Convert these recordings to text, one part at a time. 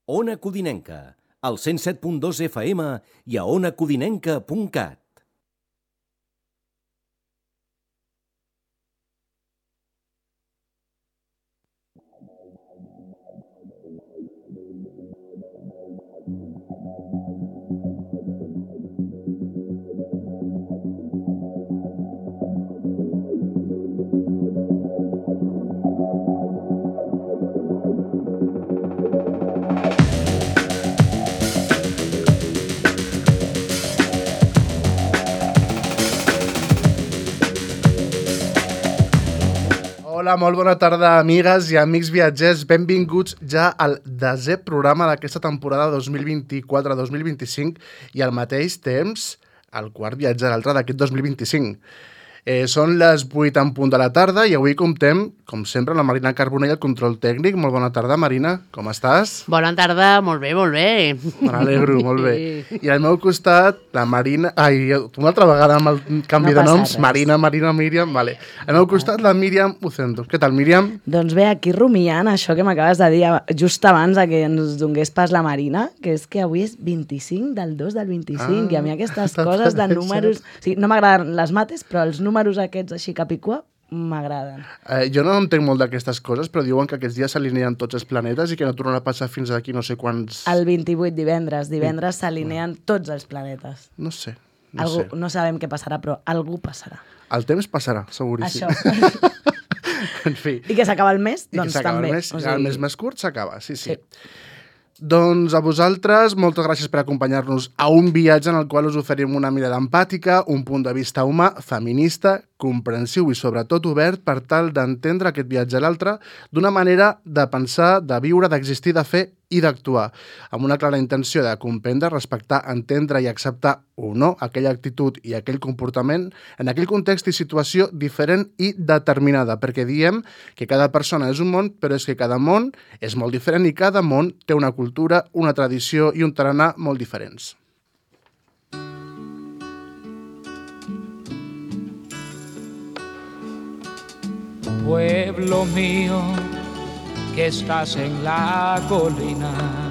Ona Codinenca, al 107.2 FM i a onacodinenca.cat. Hola, molt bona tarda, amigues i amics viatgers. Benvinguts ja al 10è programa d'aquesta temporada 2024-2025 i al mateix temps el quart viatge a l'altre d'aquest 2025. Són les 8 en punt de la tarda i avui comptem, com sempre, amb la Marina Carbonell, el control tècnic. Molt bona tarda, Marina. Com estàs? Bona tarda, molt bé, molt bé. Me n'alegro, molt bé. I al meu costat, la Marina... Ai, una altra vegada amb el canvi de noms. Marina, Míriam, vale. Al meu costat, la Míriam Ucendo. Què tal, Míriam? Doncs bé, aquí rumiant això que m'acabes de dir just abans que ens donés pas la Marina, que és que avui és 25 del 2 del 25, i a mi aquestes coses de números... Sí, no m'agraden les mates, però els números aquests així capicua m'agraden. Jo no entenc molt d'aquestes coses, però diuen que aquests dies s'alineen tots els planetes i que no tornen a passar fins aquí no sé quants... El 28, divendres s'alineen tots els planetes. No sé. No sabem què passarà, però algú passarà. El temps passarà, seguríssim. Això. En fi. I que s'acaba el mes? Doncs també. El mes més curt s'acaba, sí. Doncs a vosaltres, moltes gràcies per acompanyar-nos a un viatge en el qual us oferim una mirada empàtica, un punt de vista humà, feminista, comprensiu i sobretot obert per tal d'entendre aquest viatge a l'altre d'una manera de pensar, de viure, d'existir, de fer i d'actuar, amb una clara intenció de comprendre, respectar, entendre i acceptar o no aquella actitud i aquell comportament en aquell context i situació diferent i determinada, perquè diem que cada persona és un món, però és que cada món és molt diferent i cada món té una cultura, una tradició i un tarannà molt diferents. Pueblo mío, que estás en la colina,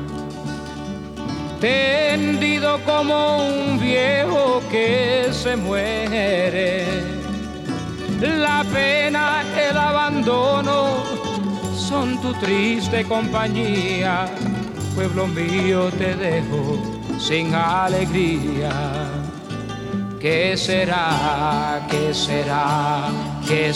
tendido como un viejo que se muere. La pena, el abandono son tu triste compañía. Pueblo mío, te dejo sin alegría. ¿Qué será? ¿Qué será? ¿Qué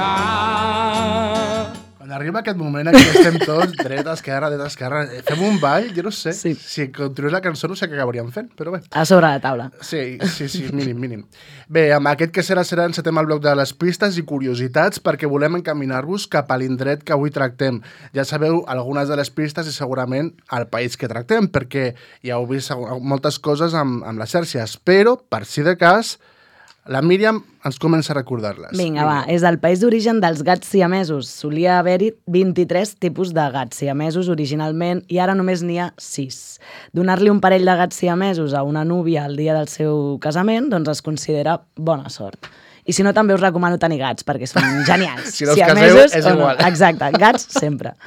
serà? Quan arriba aquest moment aquí estem tots dreta, esquerra, fem un ball, jo no sé, sí. Si continués la cançó no sé què acabaríem fent, però bé. A sobre la taula. Sí, mínim. Bé, amb aquest que serà encetem el bloc de les pistes i curiositats perquè volem encaminar-vos cap a l'indret que avui tractem. Ja sabeu algunes de les pistes i segurament el país que tractem, perquè ja heu vist moltes coses amb les xarxes, però, per si de cas, la Míriam ens comença a recordar-les. Vinga, va, és el país d'origen dels gats siamesos. Solia haver-hi 23 tipus de gats siamesos originalment i ara només n'hi ha 6. Donar-li un parell de gats siamesos a una núvia el dia del seu casament, doncs es considera bona sort. I si no, també us recomano tenir gats, perquè són genials. Si no us caseu, és igual. No. Exacte, gats sempre.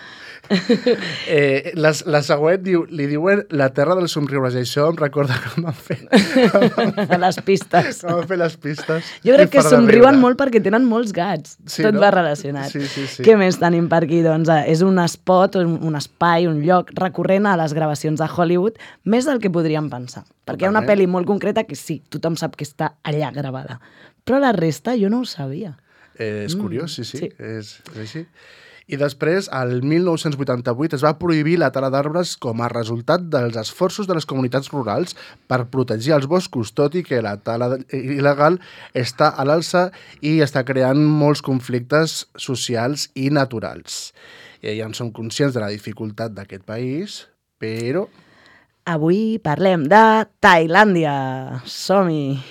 La següent li diuen la terra dels somriures, i això em recorda com van fer les pistes. Com van fer les pistes. Jo crec que somriuen molt perquè tenen molts gats. Sí, tot no? va relacionat. Sí. Què més tenim per aquí? Doncs és un spot, un espai, un lloc recurrent a les gravacions de Hollywood, més del que podríem pensar. Perquè hi ha una pel·li molt concreta que sí, tothom sap que està allà gravada. Però la resta jo no ho sabia. És curiós, sí. És així. I després, el 1988, es va prohibir la tala d'arbres com a resultat dels esforços de les comunitats rurals per protegir els boscos, tot i que la tala il·legal està a l'alça i està creant molts conflictes socials i naturals. Ja en som conscients de la dificultat d'aquest país, però... Avui parlem de Tailàndia. Som-hi!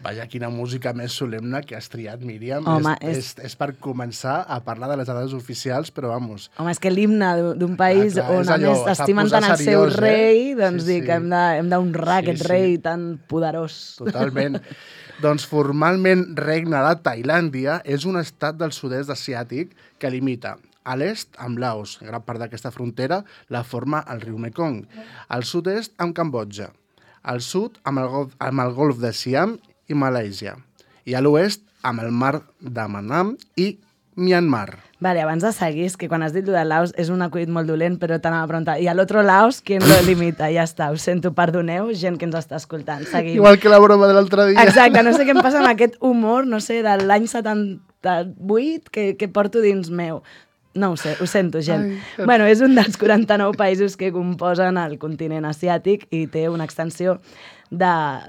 Vaja, quina música més solemne que has triat, Míriam. Home, és per començar a parlar de les dades oficials, però vamos... Home, és que l'himne d'un país Clar, on a allò, més estimen tant el seu seriós, rei, doncs Sí, dic que hem d'honrar aquest rei tan poderós. Totalment. Doncs formalment Regne de Tailàndia és un estat del sud-est asiàtic que limita a l'est amb Laos, gran part d'aquesta frontera la forma el riu Mekong, al sud-est amb Cambodja, al sud amb el golf de Siam i Malàisia, i a l'oest amb el mar d'Amanam i Myanmar. Vale, abans de seguir, és que quan has dit de Laos és un acudit molt dolent, però t'anava a preguntar, i a l'altre Laos, qui lo limita? Ja està, ho sento, perdoneu, gent que ens està escoltant. Seguim. Igual que la broma de l'altre dia. Exacte, no sé què em passa amb aquest humor, no sé, de l'any 78 que porto dins meu. No ho sé, ho sento, gent. Bueno, és un dels 49 països que composen el continent asiàtic i té una extensió de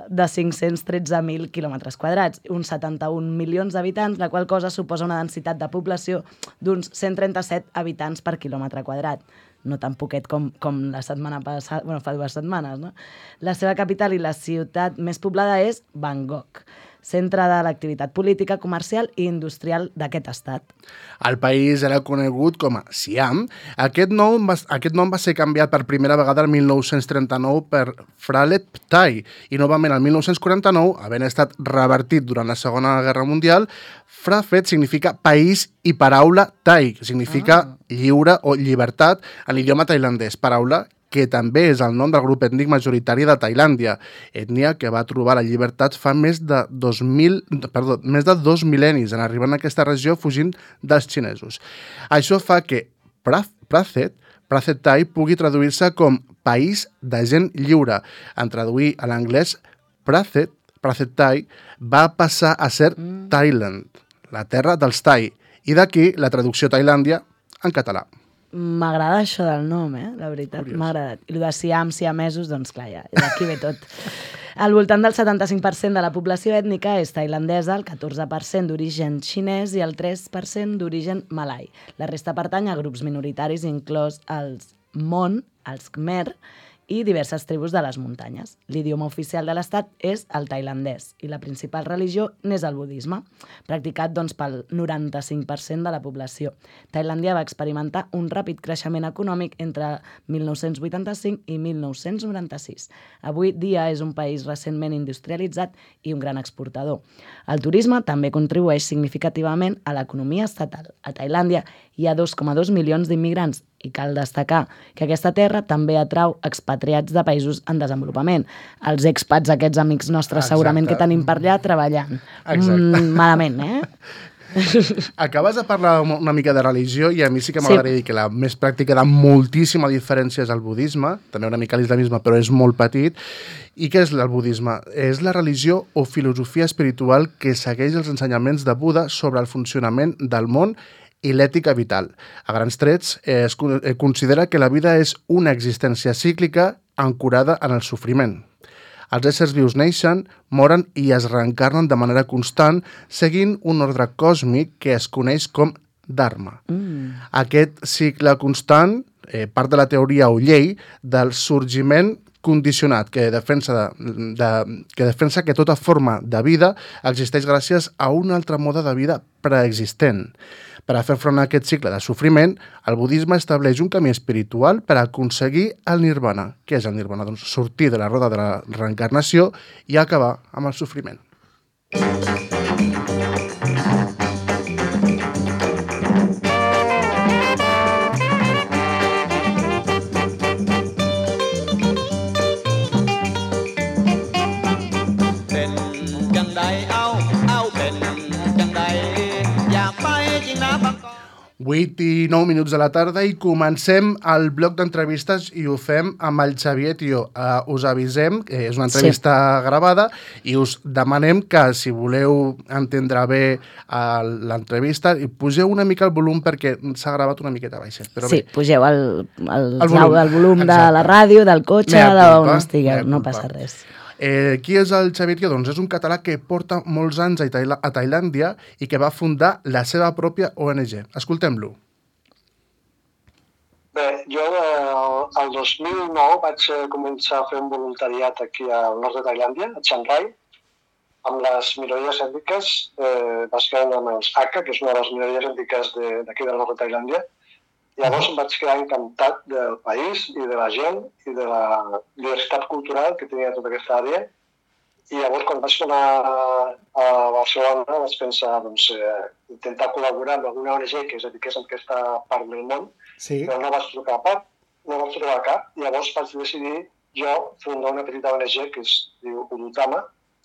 513.000 quilòmetres quadrats, uns 71 milions d'habitants, la qual cosa suposa una densitat de població d'uns 137 habitants per quilòmetre quadrat. No tan poquet com la setmana passada, bueno, fa 2 setmanes, no? La seva capital i la ciutat més poblada és Bangkok, centre de l'activitat política, comercial i industrial d'aquest estat. El país era conegut com a Siam. Aquest nom va ser canviat per primera vegada el 1939 per Phralet Thai i novament el 1949, havent estat revertit durant la Segona Guerra Mundial, Phraset significa país i paraula Thai, que significa lliure o llibertat en l'idioma tailandès, paraula que també és el nom del grup ètnic majoritari de Tailàndia, ètnia que va trobar la llibertat fa més de 2 mil·lennis en arribar a aquesta regió fugint dels xinesos. Això fa que Phraset Thai pugui traduir-se com país de gent lliure. En traduir a l'anglès, Phraset Thai va passar a ser Thailand, la terra dels Thai, i d'aquí la traducció Tailàndia en català. M'agrada això del nom, la veritat, m'ha agradat. I el de siamesos, doncs clar, ja, d'aquí ve tot. Al voltant del 75% de la població ètnica és tailandesa, el 14% d'origen xinès i el 3% d'origen malai. La resta pertany a grups minoritaris, inclòs els Mon, els Khmer, i diverses tribus de les muntanyes. L'idioma oficial de l'estat és el tailandès i la principal religió n'és el budisme, practicat doncs, pel 95% de la població. Tailàndia va experimentar un ràpid creixement econòmic entre 1985 i 1996. Avui dia és un país recentment industrialitzat i un gran exportador. El turisme també contribueix significativament a l'economia estatal. A Tailàndia hi ha 2,2 milions d'immigrants i cal destacar que aquesta terra també atrau expatriats de països en desenvolupament. Els expats, aquests amics nostres, segurament que tenim per allà treballant. Malament, Acabes de parlar una mica de religió i a mi sí que m'agradaria dir que la més pràctica de moltíssima diferència és el budisme, també una mica l'islamisme, però és molt petit. I què és el budisme? És la religió o filosofia espiritual que segueix els ensenyaments de Buda sobre el funcionament del món i l'ètica vital. A grans trets, es considera que la vida és una existència cíclica ancorada en el sofriment. Els éssers vius neixen, moren i es reencarnen de manera constant seguint un ordre còsmic que es coneix com Dharma. Aquest cicle constant, part de la teoria o llei del sorgiment condicionat, que defensa que tota forma de vida existeix gràcies a un altre mode de vida preexistent. Per a fer front a aquest cicle de sofriment, el budisme estableix un camí espiritual per aconseguir el nirvana. Què és el nirvana? Doncs sortir de la roda de la reencarnació i acabar amb el sofriment. เป็นจังใดเอาเป็นจังใดอยากไปจริงนะบางกอก 8 i 9 minuts de la tarda i comencem el bloc d'entrevistes i ho fem amb el Xavier Tió. Us avisem, que és una entrevista gravada, i us demanem que, si voleu entendre bé l'entrevista, poseu una mica el volum perquè s'ha gravat una miqueta baixet. Però sí, bé. Pugeu el volum de la ràdio, del cotxe, d'on estigueu, no passa res. Qui és el Xavier Tió? Doncs és un català que porta molts anys a Tailàndia i que va fundar la seva pròpia ONG. Escoltem-lo. Bé, jo el 2009 vaig començar a fer un voluntariat aquí al nord de Tailàndia, a Chiang Rai, amb les minories ètniques, bàsicament amb els Hakka, que és una de les minories ètniques d'aquí del nord de Tailàndia. Llavors em vaig quedar encantat del país i de la gent i de la diversitat cultural que tenia tota aquesta àrea. I llavors, quan vaig tornar a Barcelona, vaig pensar intentar col·laborar amb alguna ONG que es dediqués a aquesta part del món, però no vaig trobar cap. I llavors vaig decidir jo fundar una petita ONG que es diu Udutama,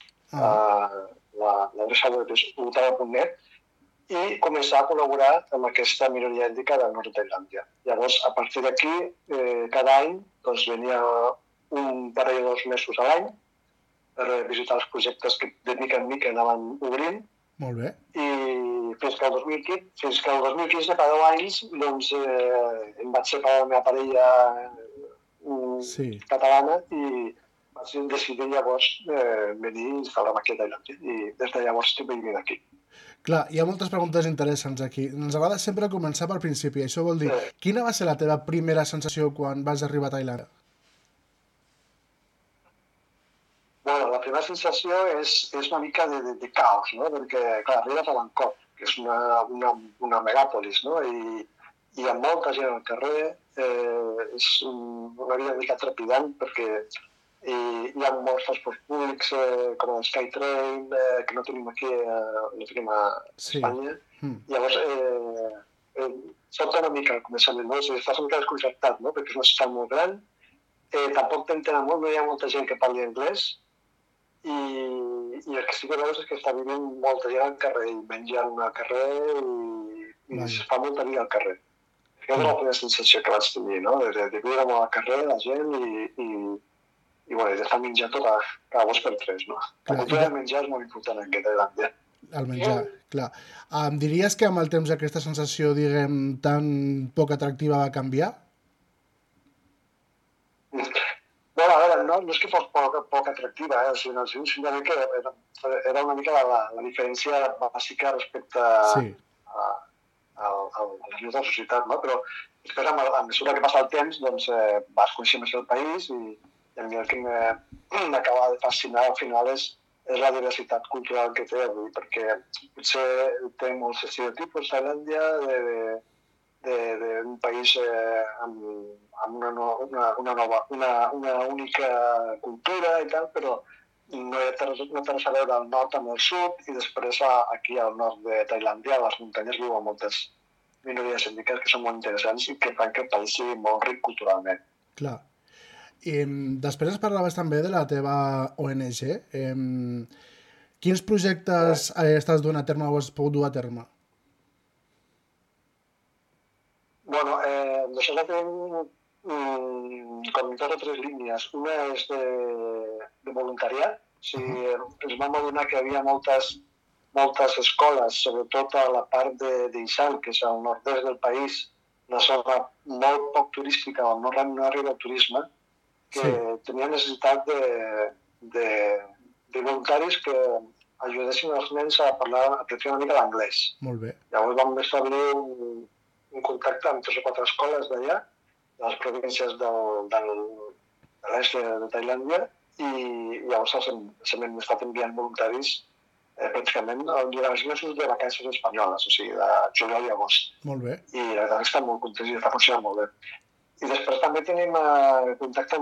l'adreça web és udutama.net, i començar a col·laborar amb aquesta minoria ètnica del nord de Tailàndia. Llavors, a partir d'aquí, cada any venia un parell o 2 mesos a l'any per visitar els projectes que de mica en mica anaven obrint. Molt bé. I fins que el 2015, cada 10 anys, em vaig separar de la meva parella catalana i vaig decidir llavors venir i instal·lar-me aquí a Tailàndia. I des de llavors estic vivint aquí. Clar, hi ha moltes preguntes interessants aquí. Ens agrada sempre començar pel principi. Això vol dir, quina va ser la teva primera sensació quan vas arribar a Tailàndia? Bueno, la primera sensació és una mica de caos, no? Perquè, clar, arribes a Bangkok, que és una megàpolis, no? I hi ha molta gent al carrer, és una vida una mica trepidant perquè hi ha molts transports públics com el SkyTrain, que no tenim aquí, no tenim a Espanya. Llavors, sobta una mica al començament, no? Estàs una mica desconcertat, no? Perquè és una ciutat molt gran, tampoc t'entenen molt, no hi ha molta gent que parli anglès, i el que sí que veus és que està vivint molta gent al carrer i menjant al carrer i es fa molta vida al carrer. Aquesta és la primera sensació que vaig tenir, no? De viure molt al carrer, la gent i d'estar menjant tot cada 2 per 3, no? La cultura de menjar és molt important en Tailàndia. El menjar, clar. Em diries que amb el temps aquesta sensació, diguem, tan poc atractiva va canviar? Bueno, a veure, no és que fos poc atractiva, sinó que era una mica la diferència bàsica respecte a la vida de la societat, no? Però després, a mesura que passa el temps, vas conèixer més el país i a mi el que m'acaba de fascinar al final és la diversitat cultural que té avui, perquè potser té molts estereotipos a Tailàndia d'un país amb una única cultura i tal, però no té res a veure al nord amb el sud i després aquí al nord de Tailàndia, a les muntanyes, viuen moltes minories ètniques que són molt interessants i que fan que el país sigui molt ric culturalment. Clar. I després parlaves també de la teva ONG. Quins projectes estàs duent a terme o has pogut dur a terme? Bueno, nosaltres tenim com 2 o 3 línies. Una és de voluntariat. Ens vam adonar que hi havia moltes escoles, sobretot a la part d'Isan, que és al nord-est del país, una zona molt poc turística on no arriba el turisme, que tenia necessitat de voluntaris que ajudessin els nens a aprendre una mica l'anglès. Molt bé. Llavors vam establir un contacte amb 3 o 4 escoles d'allà, de les províncies de l'est de Tailàndia, i llavors hem estat enviant voluntaris pràcticament durant els mesos de vacances espanyoles, o sigui, de juliol i agost. Molt bé. I la veritat estan molt contents i està funcionant molt bé. I després també tenim contacte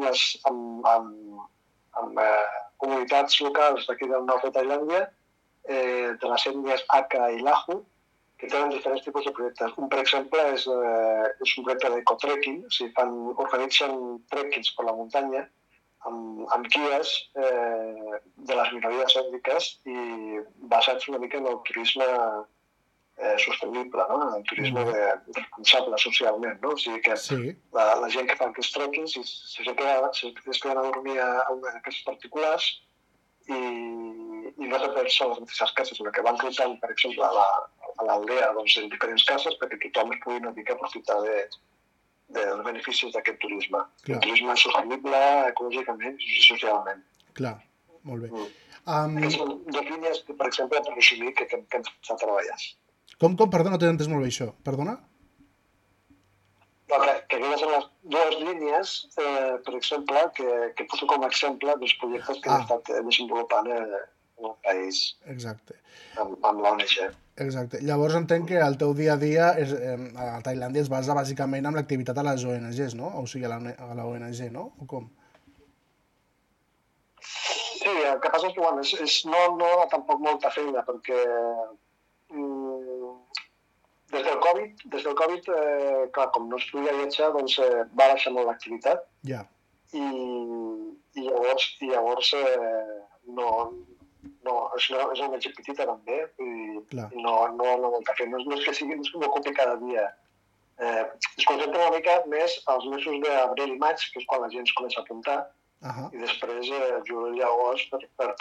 amb comunitats locals d'aquí del nord de Tailàndia, de les ètnies Hakka i Lahu, que tenen diferents tipus de projectes. Un, per exemple, és un projecte d'ecotrekking, o sigui, organitzen trekkings per la muntanya amb guies de les minories ètniques i basats una mica en el turisme sostenible, no? El turisme responsable socialment, no? O sigui que la gent que fa aquests trekkings es queden a dormir a una d'aquestes particulars i no té per sols les mateixes cases, sinó que van rotant, per exemple, a l'aldea en diferents cases perquè tothom es pugui una mica aprofitar dels beneficis d'aquest turisme. Un turisme sostenible ecològicament i socialment. Clar, molt bé. Aquestes són 2 línies, per exemple, per resumir, que hem estat treballant. Com? Perdona, no t'he entès molt bé això. Perdona? Que aquestes són les 2 línies, per exemple, que poso com a exemple dels projectes que hem estat desenvolupant el país Exacte. amb l'ONG. Exacte. Llavors entenc que el teu dia a dia a Tailàndia es basa bàsicament en l'activitat a les ONGs, no? O sigui, a la ONG, no? O com? Sí, el que passa és que bueno, no dona tampoc molta feina, perquè des del Covid, clar, com no es podia viatjar, doncs va baixar molt l'activitat Ja. i llavors és una metge petita també i no dona molta feina. No és que m'ocupi cada dia. Es concentra una mica més als mesos d'abril i maig, que és quan la gent es comença a apuntar, i després juliol i agost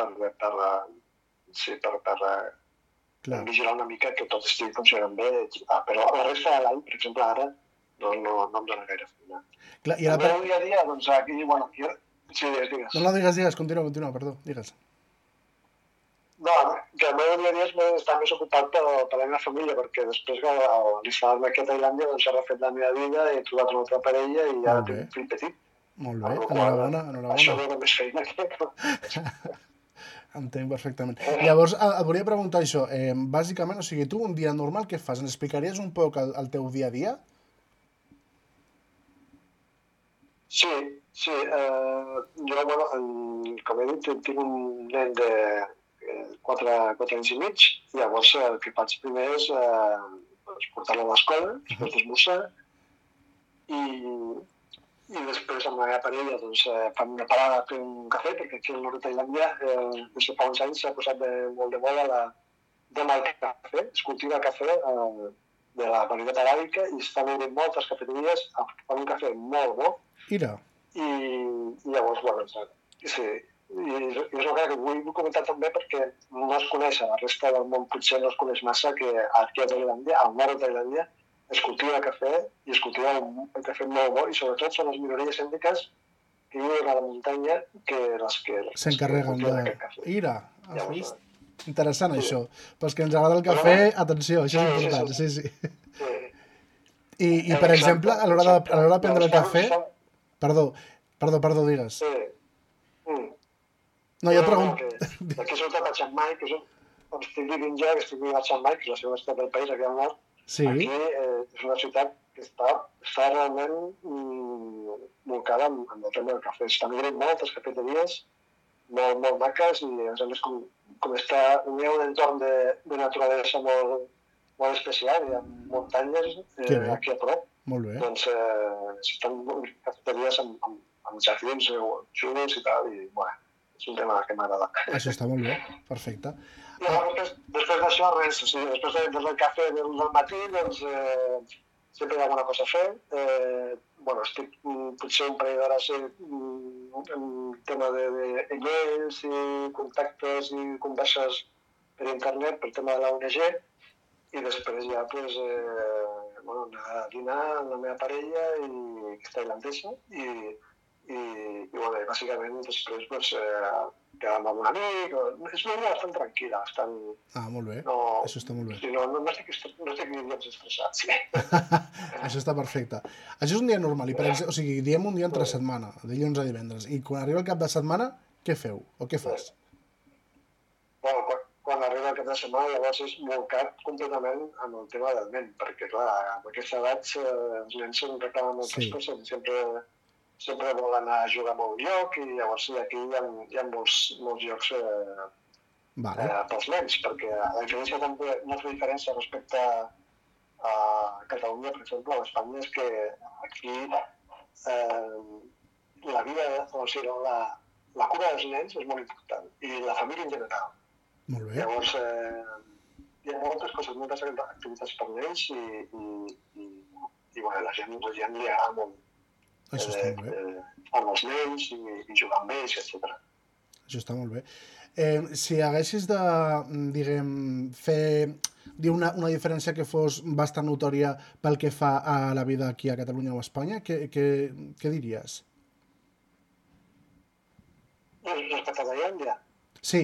per vigilar una mica que tot estigui funcionant bé. Però la resta de l'any, per exemple, ara, no em dona gaire feina. Clar, el meu dia a dia, doncs aquí, bueno, sí, digues. No, digues, continua, perdó, digues. No, que el meu dia a dia està més ocupat per la meva família, perquè després que l'instal·lar-me aquí a Tailàndia doncs he refet la meva vida, he trobat una altra parella i ja tinc un fill petit. Molt bé, enhorabona. Això dona més feina que... Entenc perfectament. Llavors, et volia preguntar això. Bàsicament, o sigui, tu un dia normal què fas? Ens explicaries un poc el teu dia a dia? Sí. Jo, bueno, com he dit, tinc un nen de 4 anys i mig, i llavors el que faig primer és portar-lo a l'escola, després d'esmorzar, i després amb la meva parella doncs, fem una parada a fer un cafè, perquè aquí al nord de Tailàndia des de fa uns anys s'ha posat molt de moda el cafè, es cultiva cafè de la varietat aràbica i estan obrint moltes cafeteries, fan un cafè molt bo. Mira. I llavors, bueno, sí, i és una cosa que vull comentar també perquè no es coneix, a la resta del món potser no es coneix massa que aquí a Tailàndia, al nord de Tailàndia, es cultiva cafè i es cultiva un cafè molt bo i sobretot són les minories ètniques que viuen a la muntanya que les que s'encarreguen d'aquest cafè. Mira, has vist? Interessant això. Pels que ens agrada el cafè, atenció, això és important, sí. I per exemple, a l'hora de prendre el cafè... Perdó, digues. No, jo pregunto... Aquí sobretot a Chiang Mai, que estic vivint jo, que estic vivint a Chiang Mai, que és la segona ciutat del país, aquí al nord. Aquí és una ciutat que està realment volcada amb el tema del cafè. Estan obrint moltes cafeteries, molt maques, i a més com està un entorn de naturalesa molt especial, hi ha muntanyes aquí a prop. Molt bé. Doncs estan obrint cafeteries amb jardins xulos i tal, i bueno, és un tema que m'agrada. Això està molt bé, perfecte. Després d'això, res, o sigui, després del cafè del matí, doncs sempre hi ha alguna cosa a fer. Bueno, estic potser un parell d'hores en tema d'emails i contactes i converses per internet pel tema de la ONG, i després ja doncs, anar a dinar amb la meva parella, que és tailandesa, i bueno, bàsicament després doncs, quedar-me amb un amic. És una vida bastant tranquil·la, bastant... molt bé, això està molt bé. Sí, no estic ni gens estressat, sí. Això està perfecte. Això és un dia normal, o sigui, diem un dia entre setmana, dilluns a divendres, i quan arriba el cap de setmana, què feu o què fas? Bueno, quan arriba el cap de setmana, llavors és volcat completament amb el tema del nen, perquè clar, amb aquesta edat els nens se'n reclamen moltes coses, sempre vol anar a jugar a un lloc, i llavors aquí hi ha molts llocs pels nens, perquè la diferència també, una altra diferència respecte a Catalunya, per exemple, a Espanya, és que aquí la vida, o sigui, la cura dels nens és molt important, i la família en general. Molt bé. Llavors, hi ha moltes coses, moltes activitats per nens, i bueno, la gent li agrada molt. Això està molt bé. Amb els nens i jugar amb ells, etc. Això està molt bé. Si haguessis de, diguem, dir una diferència que fos bastant notòria pel que fa a la vida aquí a Catalunya o a Espanya, què diries? Respecte a Tailàndia? Sí.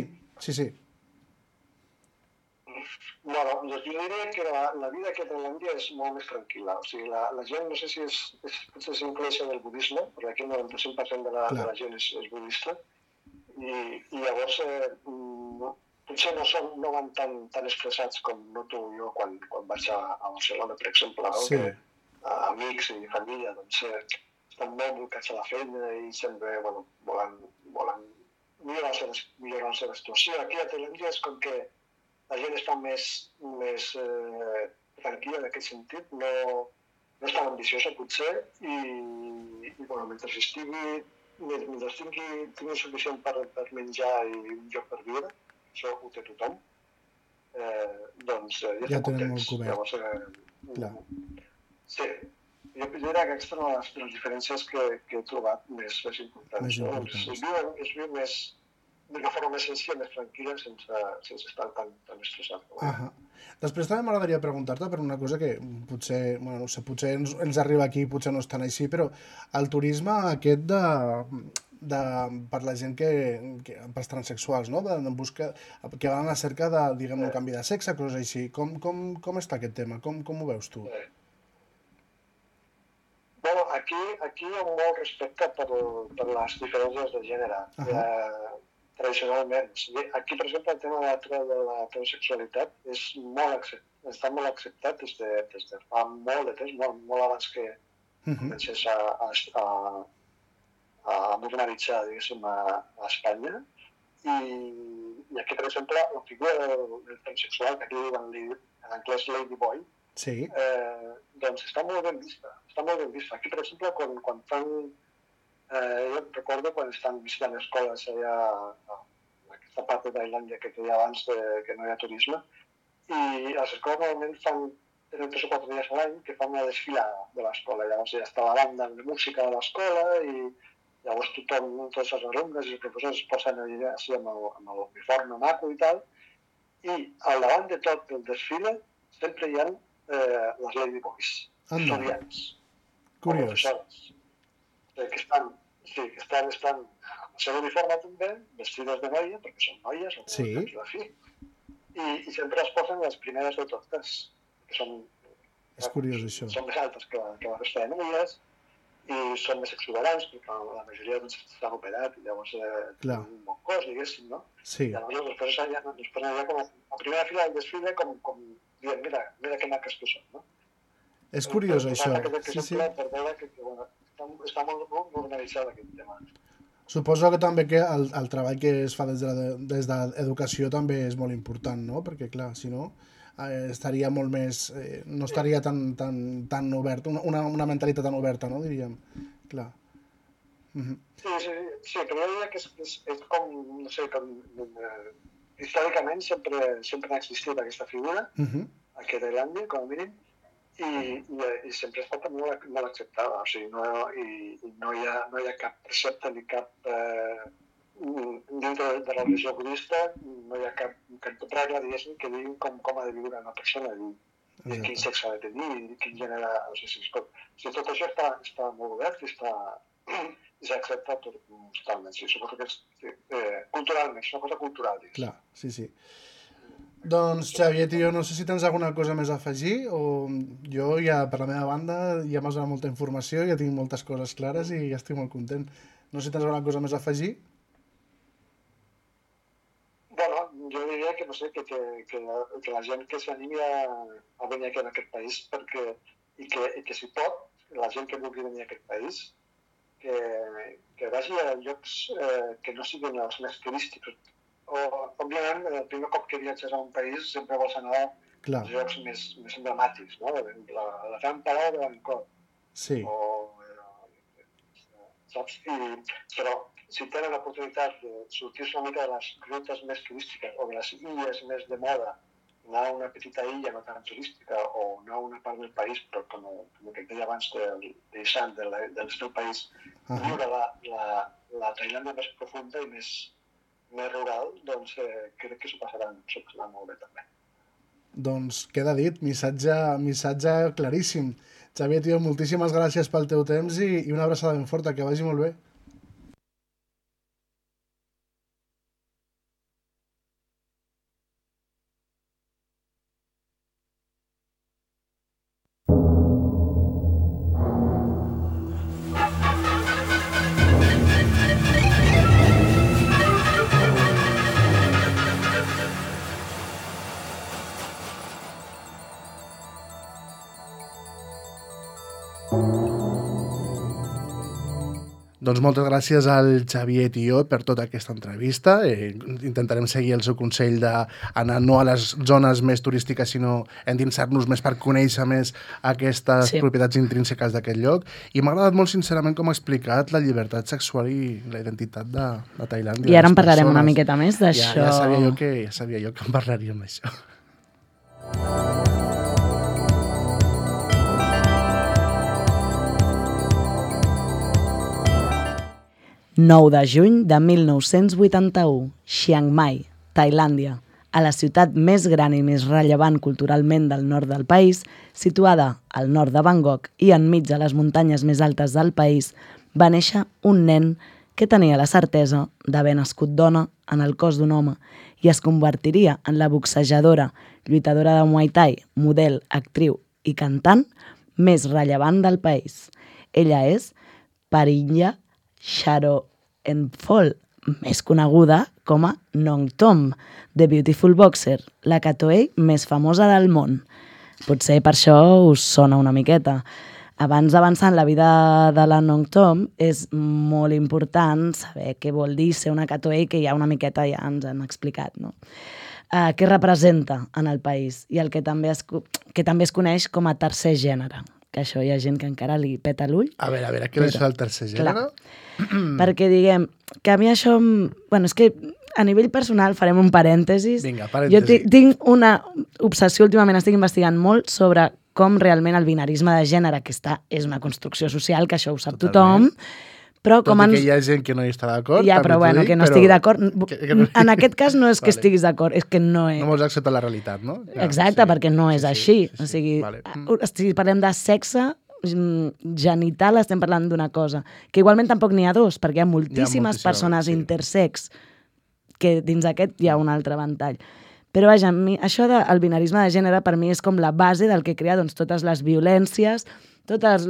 Bueno, jo diria que la vida aquí a Tailàndia és molt més tranquil·la. O sigui, la gent, no sé si potser és influència del budisme, perquè aquí el 95% de la gent és budista, i llavors potser no van tan estressats com noto jo quan vaig a Barcelona, per exemple, no? Sí. Que amics i família doncs, estan molt volcats a la feina i sempre volen millorar la seva situació. Aquí a Tailàndia és com que la gent està més tranquil·la en aquest sentit, no és tan ambiciosa potser i mentre tingui suficient per menjar i un lloc per viure, això ho té tothom, doncs ja tenen molt cobert. Llavors, sí, jo diria que aquesta és una de les diferències que he trobat més importants. Es viu més d'una forma més senzilla, més tranquil·la, sense estar tan estressat. Després també m'agradaria preguntar-te per una cosa que potser, no sé, potser ens arriba aquí, potser no és tan així, però el turisme aquest per la gent pels transsexuals, no? Que van a la cerca de, diguem, un canvi de sexe, coses així. Com està aquest tema? Com ho veus tu? Bueno, aquí hi ha molt respecte per les diferències de gènere. Tradicionalment. Aquí, per exemple, el tema de la transsexualitat està molt acceptat des de fa molt de temps, molt abans que comencés a normalitzar, diguéssim, a Espanya. I aquí, per exemple, la figura del transsexual, que aquí diuen en anglès ladyboy, doncs està molt ben vista. Aquí, per exemple, quan fan... Jo recordo quan estan visitant escoles allà en aquesta part de Tailàndia que deia abans que no hi ha turisme, i les escoles normalment tenen 3 o 4 dies a l'any que fan una desfilada de l'escola. Llavors ja està la banda de música de l'escola i llavors tots els alumnes i els professors es posen allà així amb l'uniforme maco i tal, i al davant de tot el desfile sempre hi ha les ladyboys, estudiants, professores, que estan amb el seu uniforme també, vestides de noia, perquè són noies, i sempre es posen les primeres de totes, que són... És curiós, això. Són més altes que la resta de noies, i són més exuberants, perquè la majoria s'han operat, i llavors tenen un bon cos, diguéssim, no? Sí. Llavors els posen allà com a primera fila del desfile, com dient, mira que maques que són, no? És curiós, això. Sí. Per veure que està molt normalitzat aquest tema. Suposo que també que el treball que es fa des de l'educació també és molt important, no? Perquè, clar, si no, estaria molt més... no estaria tan obert, una mentalitat tan oberta, no? Diríem. Clar. Sí, però jo diria que és com, no sé, històricament sempre ha existit aquesta figura, aquí a Tailàndia, com a mínim, i sempre ha estat molt acceptada, o sigui, no hi ha cap precepte ni cap dintre de la religió budista, no hi ha cap regla, diguéssim, que digui com ha de viure una persona, i quin sexe ha de tenir, i quin gènere, no sé si es pot... O sigui, tot això està molt obert i s'ha acceptat totalment, sí, suposo que és culturalment, és una cosa cultural, diguéssim. Clar, sí. Doncs, Xavier, tio, no sé si tens alguna cosa més a afegir, o jo ja, per la meva banda, ja m'has donat molta informació, ja tinc moltes coses clares i ja estic molt content. No sé si tens alguna cosa més a afegir? Bueno, jo diria que, no sé, que la gent que s'animi a venir aquí en aquest país, i que si pot, la gent que vulgui venir a aquest país, que vagi a llocs que no siguin els més turístics. Òbviament, el primer cop que viatges a un país sempre vols anar als llocs més emblemàtics, no? La Gran Palau de Bangkok. Sí. Saps? Però si tenen l'oportunitat de sortir-se una mica de les rutes més turístiques o de les illes més de moda, anar a una petita illa no tan turística o anar a una part del país, però com que deia abans deixant del seu país, viure la Tailàndia més profunda i més rural, doncs crec que s'ho passaran molt bé també. Doncs queda dit, missatge claríssim. Xavier, tio, moltíssimes gràcies pel teu temps i una abraçada ben forta, que vagi molt bé. Doncs moltes gràcies al Xavier Tió per tota aquesta entrevista. Intentarem seguir el seu consell d'anar no a les zones més turístiques, sinó endinsar-nos més per conèixer més aquestes propietats intrínseques d'aquest lloc. I m'ha agradat molt, sincerament, com ha explicat la llibertat sexual i la identitat de Tailàndia. I ara en parlarem una miqueta més d'això. Ja sabia jo que en parlaríem d'això. 9 de juny de 1981, Chiang Mai, Tailàndia, a la ciutat més gran i més rellevant culturalment del nord del país, situada al nord de Bangkok i enmig de les muntanyes més altes del país, va néixer un nen que tenia la certesa d'haver nascut dona en el cos d'un home i es convertiria en la boxejadora, lluitadora de Muay Thai, model, actriu i cantant més rellevant del país. Ella és Parinya Charoenphol, més coneguda com a Nong Tom, The Beautiful Boxer, la catoe més famosa del món. Potser per això us sona una miqueta. Abans d'avançar en la vida de la Nong Tom, és molt important saber què vol dir ser una catoe, que ja una miqueta ja ens han explicat, no? Què representa en el país i el que també es coneix com a tercer gènere, que això hi ha gent que encara li peta l'ull. A veure, què és això del tercer gènere? Perquè diguem que a mi això... Bueno, és que a nivell personal farem un parèntesis. Vinga, parèntesis. Jo tinc una obsessió, últimament estic investigant molt sobre com realment el binarisme de gènere, que és una construcció social, que això ho sap tothom, però com tot i que hi ha gent que no hi està d'acord. Ja, però bueno, que no estigui d'acord. En aquest cas no és que estiguis d'acord, és que no és... No vols acceptar la realitat, no? Exacte, perquè no és així. O sigui, si parlem de sexe genital, estem parlant d'una cosa. Que igualment tampoc n'hi ha dos, perquè hi ha moltíssimes persones intersex, que dins aquest hi ha un altre ventall. Però vaja, això del binarisme de gènere per mi és com la base del que crea totes les violències, totes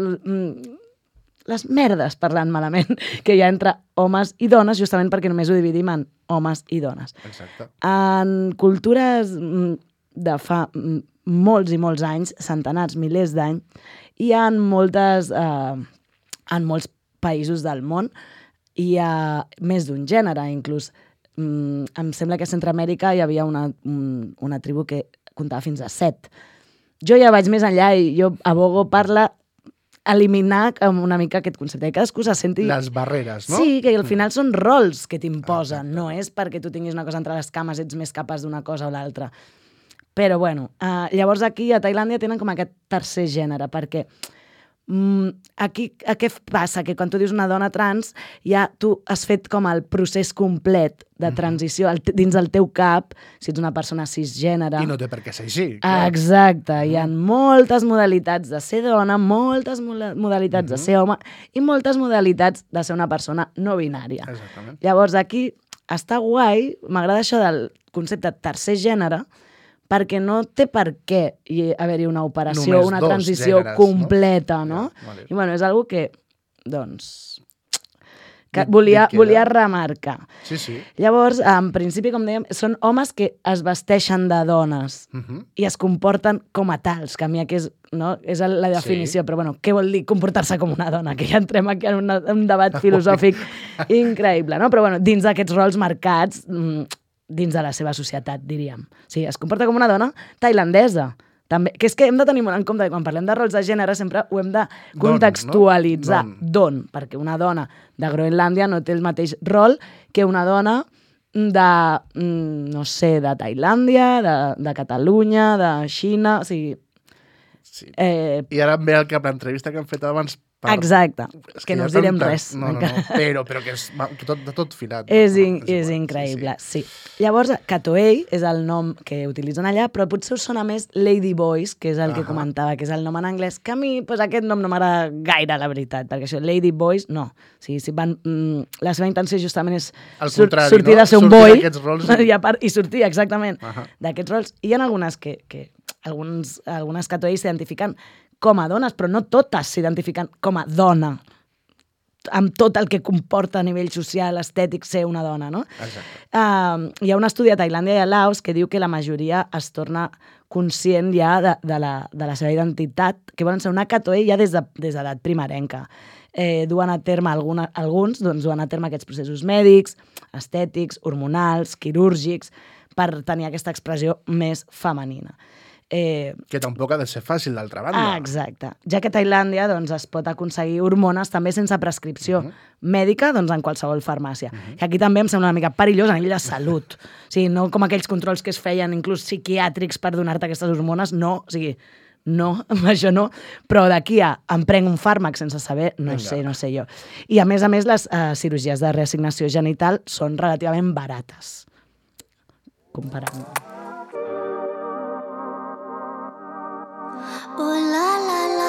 les merdes, parlant malament, que hi ha entre homes i dones, justament perquè només ho dividim en homes i dones. Exacte. En cultures de fa molts i molts anys, centenars, milers d'anys, hi ha en molts països del món hi ha més d'un gènere, inclús. Em sembla que a Centroamèrica hi havia una tribu que comptava fins a 7. Jo ja vaig més enllà i jo abogo per eliminar una mica aquest concepte. Que cadascú se senti... Les barreres, no? Sí, que al final són rols que t'imposen. No és perquè tu tinguis una cosa entre les cames, ets més capaç d'una cosa o l'altra. Però, bueno, llavors aquí a Tailàndia tenen com aquest tercer gènere, perquè aquí què passa? Que quan tu dius una dona trans, ja tu has fet com el procés complet de transició dins del teu cap, si ets una persona cisgènere. I no té per què ser així. Exacte. Hi ha moltes modalitats de ser dona, moltes modalitats de ser home i moltes modalitats de ser una persona no binària. Exactament. Llavors aquí està guai, m'agrada això del concepte tercer gènere, perquè no té per què haver-hi una operació, una transició completa, no? Vale. I bueno, és algo que, doncs, que volia remarcar. Sí, sí. Llavors, en principi, com dèiem, són homes que es vesteixen de dones i es comporten com a tals, que a mi aquí és la definició, però bueno, què vol dir comportar-se com una dona? Que ja entrem aquí en un debat filosòfic increïble, no? Però bueno, dins d'aquests rols marcats, dins de la seva societat, diríem. Sí, es comporta com una dona tailandesa. També, que és que hem de tenir molt en compte que quan parlem de rols de gènere sempre ho hem de contextualitzar. Don, perquè una dona de Groenlàndia no té el mateix rol que una dona de, no sé, de Tailàndia, de Catalunya, de Xina, o sigui... Sí. I ara em ve al cap l'entrevista que hem fet abans. Exacte, que no us direm res. No, però que és de tot filat. És increïble, sí. Llavors, Katoei és el nom que utilitzen allà, però potser us sona més Lady Boys, que és el que comentava, que és el nom en anglès, que a mi aquest nom no m'agrada gaire, la veritat, perquè això, Lady Boys, no. O sigui, la seva intenció justament és sortir de ser un boy i sortir, exactament, d'aquests rols. I hi ha algunes algunes Katoei s'identifiquen com a dones, però no totes s'identifiquen com a dona. amb tot el que comporta a nivell social, estètic, ser una dona, no? Exacte. Hi ha un estudi a Tailàndia i a Laos que diu que la majoria es torna conscient ja de la seva identitat, que volen ser una catoe ja des d'edat primerenca. Duen a terme alguns duen a terme aquests processos mèdics, estètics, hormonals, quirúrgics, per tenir aquesta expressió més femenina. Que tampoc ha de ser fàcil, d'altra banda. Exacte. Ja que a Tailàndia es pot aconseguir hormones també sense prescripció mèdica en qualsevol farmàcia. Que aquí també em sembla una mica perillós a nivell de salut. O sigui, no com aquells controls que es feien inclús psiquiàtrics per donar-te aquestes hormones, no. O sigui, no, això no, però d'aquí a em prenc un fàrmac sense saber, no sé jo. I a més, les cirurgies de reassignació genital són relativament barates. Comparant. Oh la la la,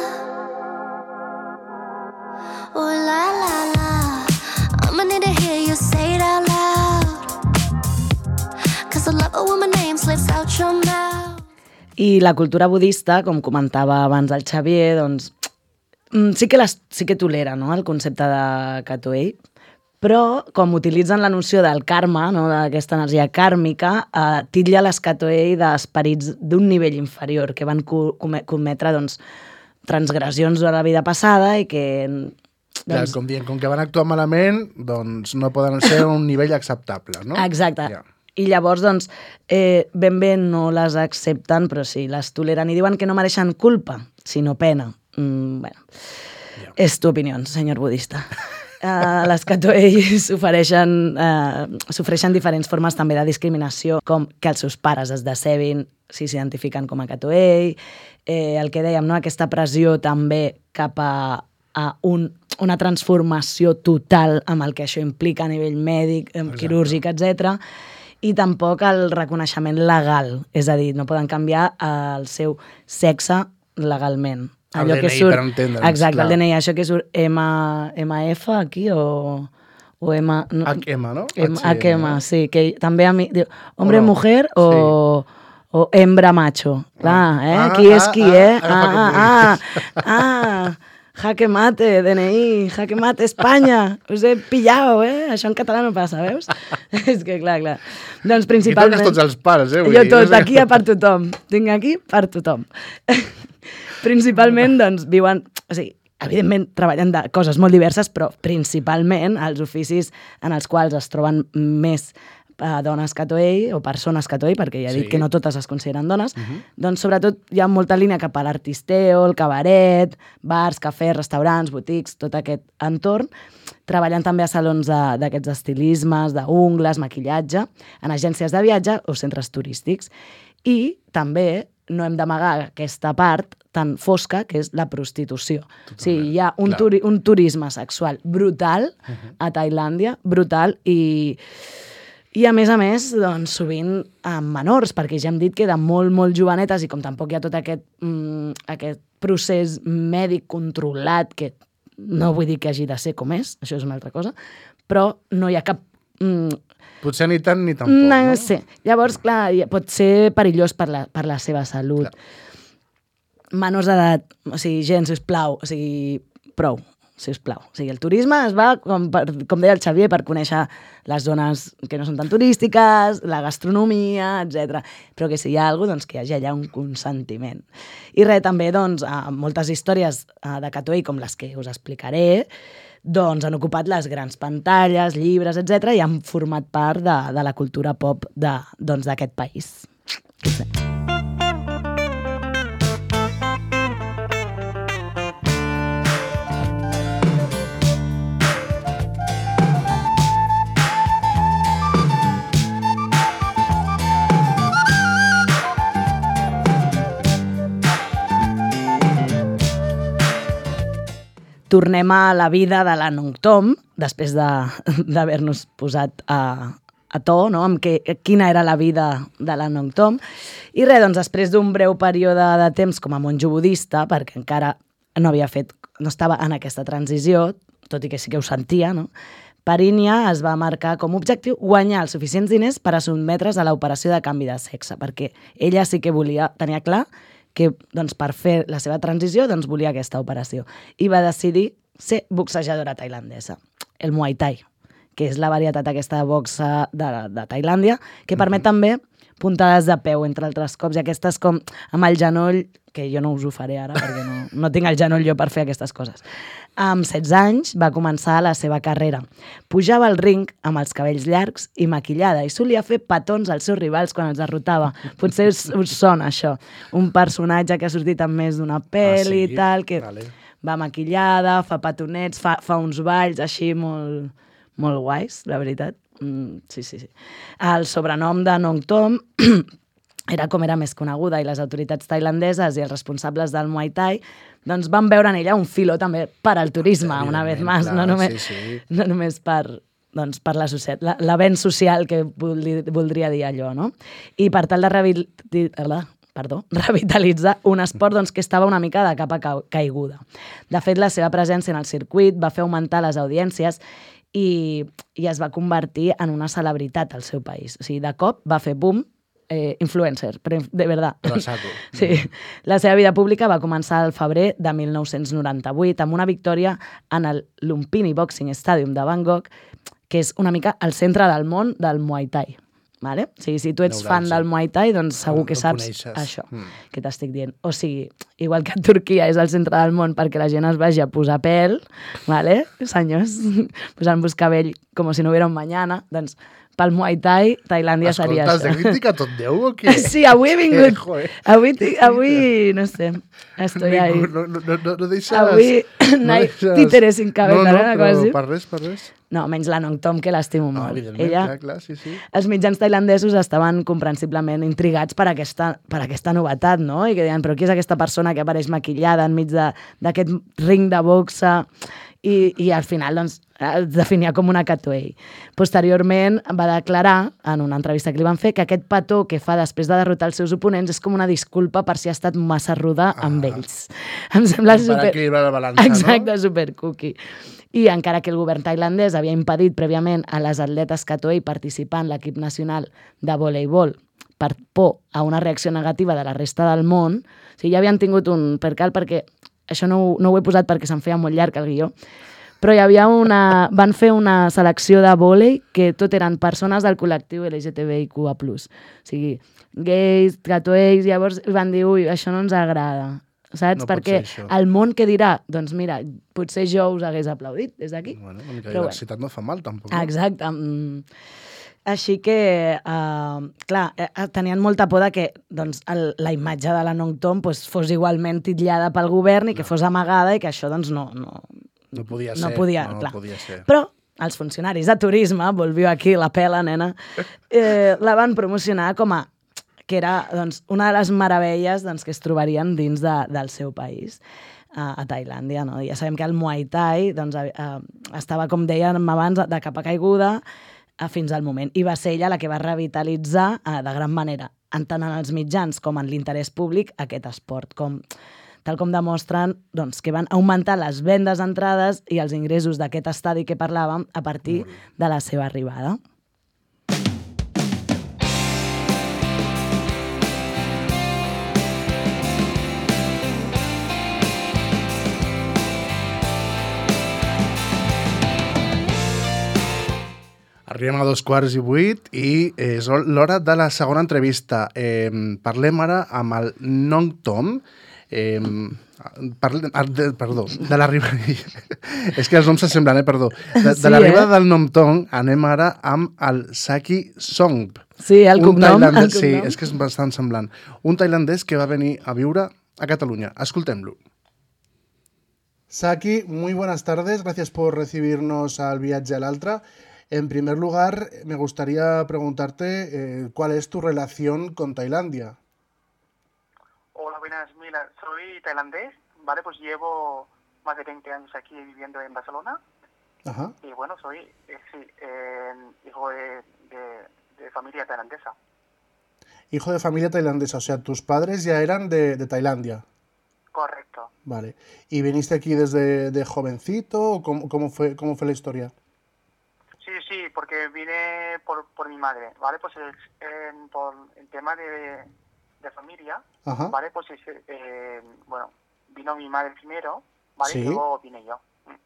oh la la la, I'ma need to hear you say it out loud, 'cause I love it when my name slips out your mouth. I la cultura budista, com comentava abans el Xavier, sí que tolera, no?, el concepte de Katoei, però com utilitzen la noció del karma, no?, d'aquesta energia kàrmica, titlla les Katoei d'esperits d'un nivell inferior, que van cometre transgressions de la vida passada i que... Clar, com que van actuar malament, no poden ser a un nivell acceptable, no? Exacte. I llavors, ben bé no les accepten, però sí, les toleren i diuen que no mereixen culpa, sinó pena. És tu opinió, senyor budista. Les Katoei sofreixen diferents formes també de discriminació, com que els seus pares es decebin si s'identifiquen com a Katoei, el que dèiem, no?, aquesta pressió també cap a una transformació total amb el que això implica a nivell mèdic, quirúrgic, etc. I tampoc el reconeixement legal, és a dir, no poden canviar el seu sexe legalment. El DNI, per entendre'ns. Exacte, el DNI, això que surt MF aquí o M... HM, no? HM, sí, que també a mi... Diu, hombre, mujer o hembra, macho. Clar, qui és qui, jaque mate, DNI, jaque mate, Espanya, us he pillado, Això en català no passa, veus? És que, clar. Doncs principalment... Aquí toques tots els pares, Jo tot, aquí per tothom. Tinc aquí per tothom. Principalment, viuen... O sigui, evidentment, treballen de coses molt diverses, però principalment els oficis en els quals es troben més dones Katoei o persones Katoei, perquè ja he dit que no totes es consideren dones, doncs sobretot hi ha molta línia cap a l'artisteo, el cabaret, bars, cafès, restaurants, botics, tot aquest entorn. Treballen també a salons d'aquests estilismes, d'ungles, maquillatge, en agències de viatge o centres turístics. I també no hem d'amagar aquesta part tan fosca que és la prostitució. O sigui, hi ha un turisme sexual brutal a Tailàndia, brutal, i a més, sovint amb menors, perquè ja hem dit que de molt, molt jovenetes, i com tampoc hi ha tot aquest procés mèdic controlat, que no vull dir que hagi de ser com és, això és una altra cosa, però no hi ha cap... Potser ni tant ni tampoc, no? Sí. Llavors, clar, pot ser perillós per la seva salut. Menors d'edat, o sigui, gent, sisplau, o sigui, prou, sisplau. O sigui, el turisme es va, com deia el Xavier, per conèixer les zones que no són tan turístiques, la gastronomia, etc. Però que si hi ha alguna cosa, que hi hagi allà un consentiment. I res, també, moltes històries de Katoei, com les que us explicaré, han ocupat les grans pantalles, llibres, etc. i han format part de la cultura pop d'aquest país. Sí. Tornem a la vida de la Nong Tom, després d'haver-nos posat a to, no?, amb quina era la vida de la Nong Tom. I res, després d'un breu període de temps com a monjo budista, perquè encara no estava en aquesta transició, tot i que sí que ho sentia, no?, Parinya es va marcar com a objectiu guanyar els suficients diners per a sotmetre's a l'operació de canvi de sexe, perquè ella sí que tenia clar que per fer la seva transició volia aquesta operació. I va decidir ser boxejadora tailandesa. El Muay Thai, que és la varietat aquesta de boxa de Tailàndia, que permet també puntades de peu, entre altres cops, i aquestes com amb el genoll, que jo no us ho faré ara, perquè no tinc el genoll jo per fer aquestes coses. Amb 16 anys va començar la seva carrera. Pujava al ring amb els cabells llargs i maquillada i solia fer petons als seus rivals quan els derrotava. Potser us sona això. Un personatge que ha sortit en més d'una pel·li i tal, que va maquillada, fa petonets, fa uns balls així molt guais, la veritat. Sí. El sobrenom de Nong Tom era com era més coneguda i les autoritats tailandeses i els responsables del Muay Thai doncs van veure en ella un filó també per al turisme, una vez més, no només per la societat, l'avenç social que voldria dir allò, no? I per tal de revitalitzar un esport que estava una mica de capa caiguda. De fet, la seva presència en el circuit va fer augmentar les audiències i es va convertir en una celebritat al seu país. O sigui, de cop va fer boom, influencer, però de veritat. Però saco. Sí. La seva vida pública va començar al febrer de 1998 amb una victòria en el Lumpini Boxing Stadium de Bangkok, que és una mica el centre del món del Muay Thai. Vale? O sigui, si tu ets fan del Muay Thai, doncs segur que saps això que t'estic dient. O sigui, igual que Turquia és el centre del món perquè la gent es vagi a posar pèl, vale? Senyors, posant-vos cabell com si no hubiera un mañana, doncs pel Muay Thai, Tailàndia seria això. Escolta, has de crítica tot Déu o què? Sí, avui he vingut. Avui, no sé, estoy ahí. No deixes... Avui no hay títeres sin cabeza, no? Però per res. No, menys la Nong Tom, que l'estimo molt. Evidentment, clar, sí. Els mitjans tailandesos estaven comprensiblement intrigats per aquesta novetat, no? I que deien, però qui és aquesta persona que apareix maquillada enmig d'aquest ring de boxa? I al final, doncs, es definia com una catuell. Posteriorment va declarar, en una entrevista que li van fer, que aquest petó que fa després de derrotar els seus oponents és com una disculpa per si ha estat massa ruda amb ells. Em sembla per equilibrar la balança, exacte, no? Super cookie. I encara que el govern tailandès havia impedit prèviament a les atletes catuell participar en l'equip nacional de voleibol per por a una reacció negativa de la resta del món, o sigui, ja havien tingut un percal perquè això no ho he posat perquè se'm feia molt llarg el guió, però hi havia van fer una selecció de vòlei que tot eren persones del col·lectiu LGTBIQA+. O sigui, gais, catuells, llavors van dir, ui, això no ens agrada, saps? No perquè el món què dirà? Doncs mira, potser jo us hagués aplaudit des d'aquí. Bueno, una mica de diversitat no fa mal, tampoc. Exacte. Així que, clar, tenien molta por que la imatge de la Nong Tom fos igualment titllada pel govern i que fos amagada i que això no podia ser. Però els funcionaris de turisme, volvió aquí la pela, nena, la van promocionar com a que era una de les meravelles que es trobarien dins del seu país, a Tailàndia. No? Ja sabem que el Muay Thai estava, com dèiem abans, de capa caiguda fins al moment. I va ser ella la que va revitalitzar de gran manera, tant en els mitjans com en l'interès públic, aquest esport. Tal com demostren que van augmentar les vendes d'entrades i els ingressos d'aquest estadi que parlàvem a partir de la seva arribada. Arribem a 2:15 i és l'hora de la segona entrevista. Parlem ara amb el Nong Tom. Perdó, de l'arribada... És que els noms s'assemblen, perdó. De l'arribada del Nong Tom anem ara amb el Saki Songp. Sí, el cognom. Sí, és que és bastant semblant. Un tailandès que va venir a viure a Cataluña. Escoltem-lo. Saki, muy buenas tardes. Gracias por recibirnos al viaje al Altra. En primer lugar, me gustaría preguntarte cuál es tu relación con Tailandia. Hola, buenas. Mira, soy tailandés, ¿vale? Pues llevo más de 20 años aquí viviendo en Barcelona. Ajá. Y bueno, soy hijo de familia tailandesa. Hijo de familia tailandesa, o sea, tus padres ya eran de Tailandia. Correcto. Vale. ¿Y viniste aquí desde de jovencito o cómo fue la historia? Sí, porque vine por mi madre, ¿vale? Pues por el tema de familia, ajá, ¿vale? Pues bueno, vino mi madre primero, ¿vale? Sí. Y luego vine yo.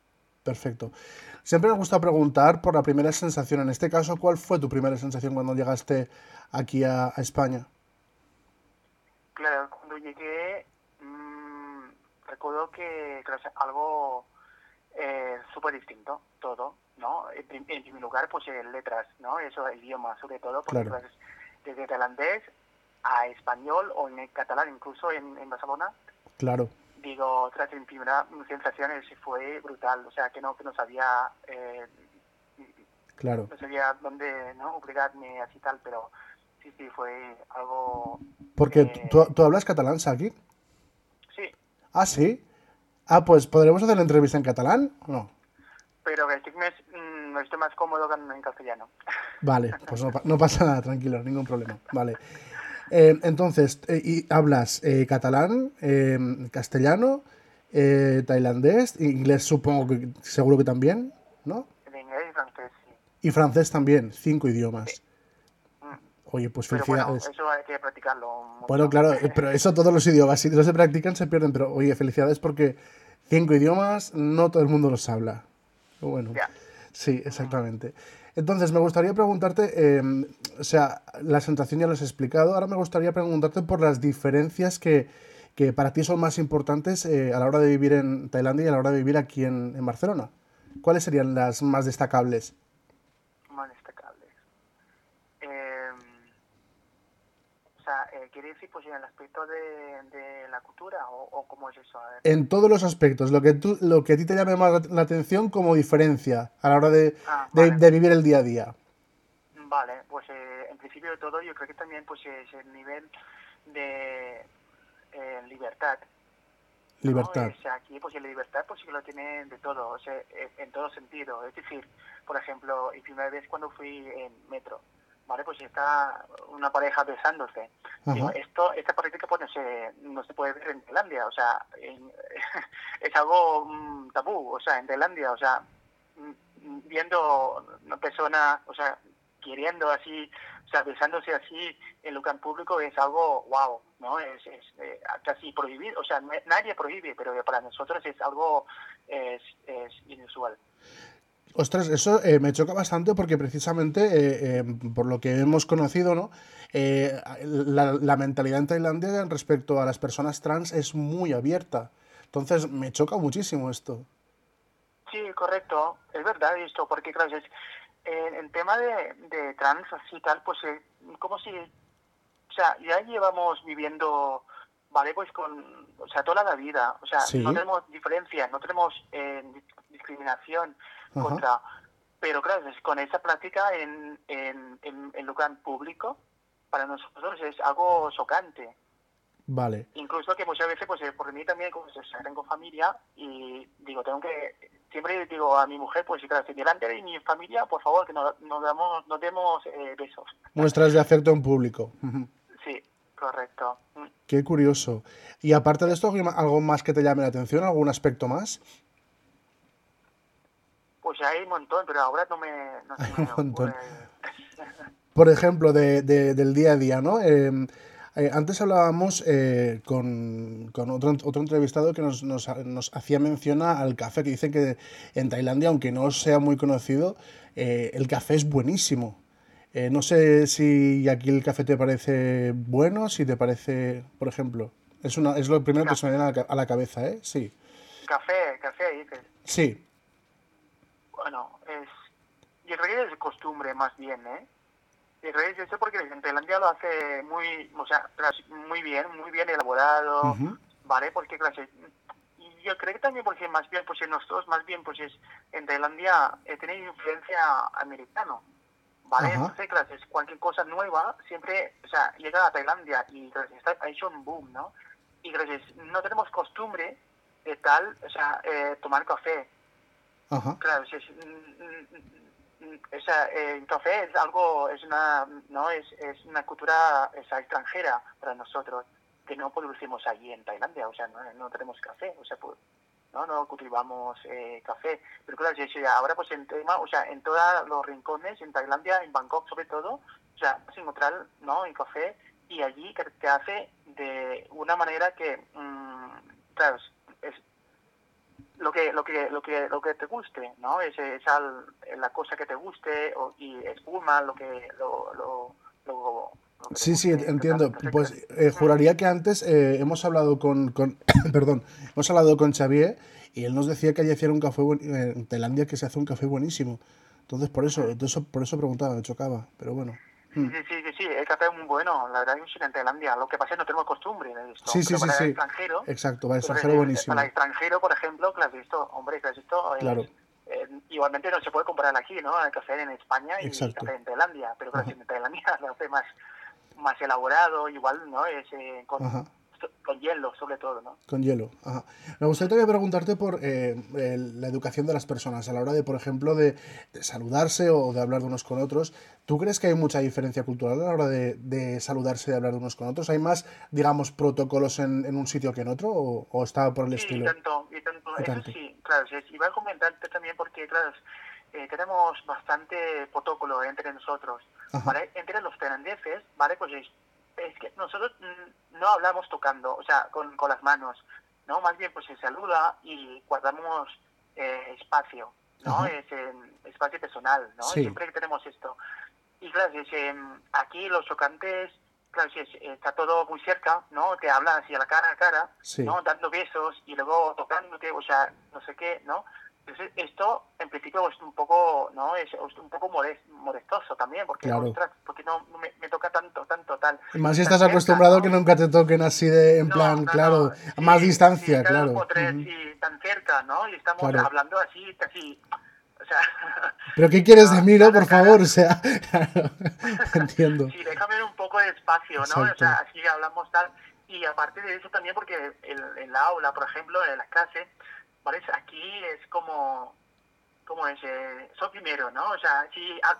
Perfecto. Siempre me gusta preguntar por la primera sensación. En este caso, ¿cuál fue tu primera sensación cuando llegaste aquí a España? Claro, cuando llegué, recuerdo que claro, algo súper distinto, todo, ¿no? En primer lugar, pues letras, ¿no? Eso, el idioma, sobre todo, porque Claro. claro, desde tailandés a español o en catalán, incluso en Barcelona, Claro, digo, tras mi primera sensación fue brutal, o sea, que no sabía, claro. no sabía dónde, ¿no? Obligarme así tal, pero sí, fue algo... Porque tú hablas catalán, Saki. Sí, Ah, sí. Ah, pues ¿podremos hacer la entrevista en catalán o no? pero que estoy más cómodo que en castellano. Vale, pues no pasa nada, tranquilo, ningún problema. Vale. Entonces, y hablas catalán, castellano, tailandés, inglés supongo que seguro que también, ¿no? En inglés y francés, sí. Y francés también, 5 idiomas. Mm. Oye, pues Pero bueno, felicidades. eso hay que practicarlo mucho. Bueno, claro, pero eso todos los idiomas, si no se practican se pierden, pero oye, felicidades porque 5 idiomas no todo el mundo los habla. Bueno, Ya. sí, exactamente. Entonces, me gustaría preguntarte, o sea, la sensación ya lo has explicado, ahora me gustaría preguntarte por las diferencias que para ti son más importantes a la hora de vivir en Tailandia y a la hora de vivir aquí en Barcelona. ¿Cuáles serían las más destacables? Más destacables. O sea, ¿quiere decir pues en el aspecto de la cultura o cómo es eso? A ver. En todos los aspectos, lo que a ti te llame más la atención como diferencia a la hora Vale. de vivir el día a día. Vale, pues en principio de todo yo creo que también pues es el nivel de libertad. ¿no? Libertad. O sea, aquí pues la libertad pues sí que lo tiene de todo, o sea, en todo sentido. Es decir, por ejemplo, la primera vez cuando fui en metro, ¿vale? Pues está una pareja besándose. Digo, Ajá. esta práctica pues no se puede ver en Tailandia, o sea, es algo tabú, o sea, en Tailandia, o sea, viendo una persona, o sea, queriendo así, o sea, besándose así en lugar público es algo wow, ¿no? Es casi prohibido, o sea, nadie prohíbe, pero para nosotros es algo es inusual. Ostras, eso me choca bastante porque precisamente, por lo que hemos conocido, ¿no? La mentalidad en Tailandia respecto a las personas trans es muy abierta. Entonces, me choca muchísimo esto. Sí, correcto, es verdad esto, porque claro, en tema de trans así tal, pues como si, o sea, ya llevamos viviendo, vale, pues o sea, toda la vida, o sea, no Sí. tenemos diferencia, no tenemos discriminación Ajá. contra, pero claro, con esa práctica en lugar público, para nosotros es algo chocante. Vale. Incluso que muchas veces, pues por mí también, como tengo familia y digo, siempre digo a mi mujer, pues claro, si delante de mi familia, por favor, que nos demos besos. Muestras de afecto en público. Ujú. Sí, correcto. Qué curioso. Y aparte de esto, ¿algo más que te llame la atención? ¿Algún aspecto más? Pues hay un montón, pero ahora no se Un me montón. ocurre. Por ejemplo, del día a día, ¿no? Antes hablábamos con otro entrevistado que nos hacía mención al café, que dice que en Tailandia, aunque no sea muy conocido, el café es buenísimo. No sé si aquí el café te parece bueno, si te parece, por ejemplo, es lo primero que se me viene a la cabeza, ¿eh? Sí. Café, dices. Sí. Bueno, yo creo que es costumbre más bien, ¿eh? Y creo que es eso porque en Tailandia lo hace muy bien elaborado, ¿vale? Porque claro, yo creo que también porque más bien, pues nosotros más bien, pues en Tailandia tiene influencia americano, ¿vale? Ajá. Entonces, claro, cualquier cosa nueva siempre, o sea, llega a Tailandia y claro, ha hecho un boom, ¿no? Y claro, no tenemos costumbre de tal, o sea, tomar café. Ajá. Claro, el café es algo, es una cultura extranjera para nosotros que no producimos allí en Tailandia, o sea, no tenemos café, o sea, pues, no cultivamos café, pero claro, ahora pues en todos los rincones, en Tailandia, en Bangkok sobre todo, o sea, vas a encontrar, ¿no?, el café y allí que te hace de una manera que, claro, lo que te guste, ¿no? La cosa que te guste y espuma lo que te Sí, sí, guste. entiendo. Entonces, Pues juraría que antes hemos hablado perdón, hemos hablado con Xavier y él nos decía que allí hacían un café en Tailandia que se hace un café buenísimo. Entonces por eso preguntaba, me chocaba, pero bueno. Sí, el café es muy bueno, la verdad que en Tailandia. Lo que pasa es que no tenemos costumbre de esto. Sí, Pero para el sí. extranjero, Exacto, para el extranjero buenísimo. para el extranjero, por ejemplo, claro, Claro. Igualmente no se puede comprar aquí, ¿no? El café en España y el Exacto. café en Tailandia, pero claro, en Tailandia el café más elaborado, igual, ¿no? Es con hielo, sobre todo, ¿no? Con hielo. Ajá. Me gustaría también preguntarte por la educación de las personas a la hora de, por ejemplo, de saludarse o de hablar de unos con otros. ¿Tú crees que hay mucha diferencia cultural a la hora de saludarse y de hablar de unos con otros? ¿Hay más, digamos, protocolos en un sitio que en otro o está por el estilo? Y tanto. Eso sí, claro. Iba a comentarte también porque, claro, tenemos bastante protocolo entre nosotros, ¿vale? Entre los tailandeses, ¿vale? Pues es que nosotros no hablamos tocando, o sea, con las manos, ¿no? Más bien pues se saluda y guardamos espacio, ¿no? Es espacio personal, ¿no? Sí. Siempre tenemos esto. Y claro, aquí los chocantes, claro, está todo muy cerca, ¿no? Te hablan así a cara, sí. ¿no? Dando besos y luego tocándote, o sea, no sé qué, ¿no? Entonces, esto, en principio, es un poco, ¿no? Es un poco molestoso también, porque, claro. Ostras, porque no me toca tanto, tal. Más si estás acostumbrado, ¿no? Que nunca te toquen así de, en plan, claro, a más distancia, cada claro. Dos por tres, y tan cerca, ¿no? Y estamos hablando así, casi, o sea... ¿Pero qué quieres de mí, no? Por favor, o sea, claro, entiendo. Sí, déjame un poco de espacio, ¿no? Exacto. O sea, así hablamos tal. Y aparte de eso también, porque en la aula, por ejemplo, en las clases, ¿vale? Aquí es como es, soy primero, ¿no? O sea,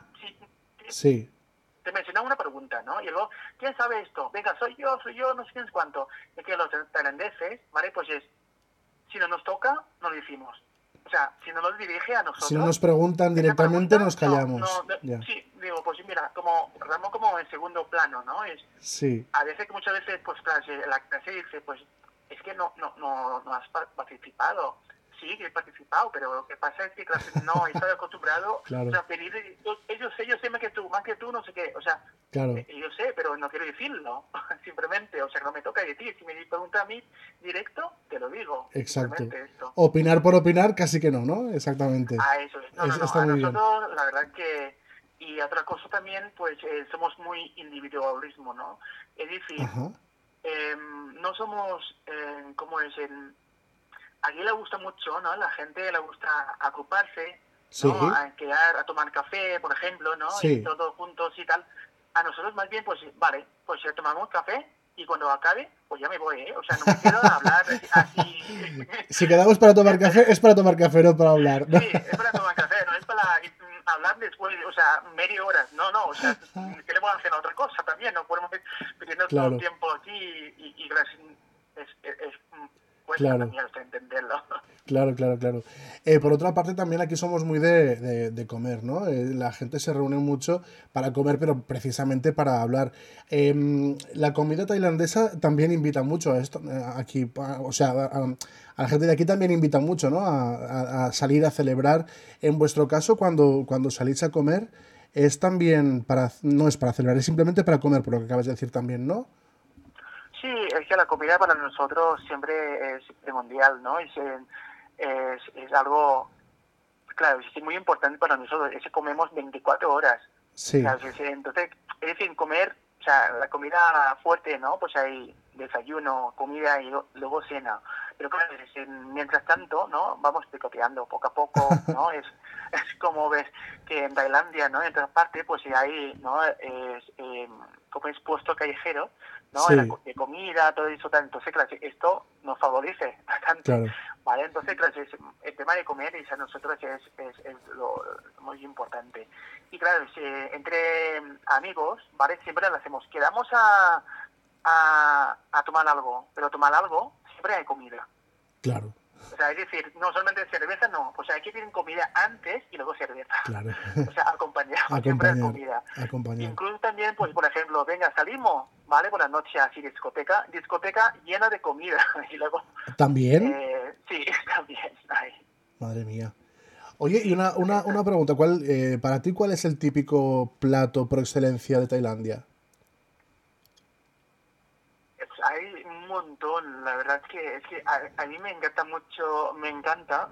sí. Te mencionan una pregunta, ¿no? Y luego, ¿quién sabe esto? Venga, soy yo, no sé quién es cuánto. Es que los tailandeses, ¿vale? Pues si no nos toca, no lo decimos. O sea, si no nos dirige a nosotros... Si no nos preguntan directamente, nos callamos. Sí, digo, pues mira, como en segundo plano, ¿no? Sí. A veces, muchas veces, pues la clase dice, pues, es que no has participado. Sí, que he participado, pero lo que pasa es que no estoy acostumbrado claro. O sea, pedir, ellos sé más que tú, no sé qué, o sea, claro. Yo sé, pero no quiero decirlo, simplemente, o sea, no me toca decir, si me pregunta a mí directo, te lo digo. Exacto. Esto. Opinar por opinar, casi que no, exactamente. Eso es, no, está a muy nosotros, bien. La verdad que, y otra cosa también, pues, somos muy individualismo, ¿no? Es decir, no somos, ¿cómo es? Aquí le gusta mucho, ¿no? La gente le gusta agruparse, ¿no? Sí. A quedar a tomar café, por ejemplo, ¿no? Sí. Y todos juntos y tal. A nosotros más bien, pues, vale, pues ya tomamos café y cuando acabe, pues ya me voy, ¿eh? O sea, no me quedo a hablar así. Si quedamos para tomar café, es para tomar café, no para hablar. Sí, es para tomar café, no es para hablar después, o sea, media hora. No, o sea, queremos hacer otra cosa también, no podemos pedirnos todo el tiempo aquí y cuesta también entenderlo. Claro. Por otra parte, también aquí somos muy de comer, ¿no? La gente se reúne mucho para comer, pero precisamente para hablar. La comida tailandesa también invita mucho a esto, aquí, o sea, a la gente de aquí también invita mucho, ¿no? A salir a celebrar. En vuestro caso, cuando salís a comer, es también no es para celebrar, es simplemente para comer, por lo que acabas de decir también, ¿no? Sí, es que la comida para nosotros siempre es primordial, ¿no? Es algo, claro, es muy importante para nosotros. Es que comemos 24 horas. Sí. O sea, entonces, es decir, comer, o sea, la comida fuerte, ¿no? Pues hay desayuno, comida y luego cena. Pero claro, mientras tanto, ¿no? Vamos picoteando poco a poco, ¿no? es como ves que en Tailandia, ¿no? En otras partes, pues hay, ¿no? Como es puesto callejero, ¿no? Sí. De comida, todo eso, tal. Entonces, claro, esto nos favorece bastante, claro. ¿vale? Entonces, claro, el tema de comer y a nosotros es lo muy importante. Y claro, entre amigos, ¿vale? Siempre lo hacemos. Quedamos a tomar algo, pero tomar algo, siempre hay comida. Claro. O sea, es decir, no solamente cerveza, no. O sea, aquí tienen comida antes y luego cerveza. Claro. O sea, acompañado siempre de comida. Acompañar. Incluso también, pues, por ejemplo, venga, salimos, ¿vale? Por la noche así, discoteca llena de comida. Y luego... ¿También? Sí, también. Ay. Madre mía. Oye, y una pregunta. Para ti, ¿cuál es el típico plato por excelencia de Tailandia? Hay un montón, la verdad es que a mí me encanta mucho, me encanta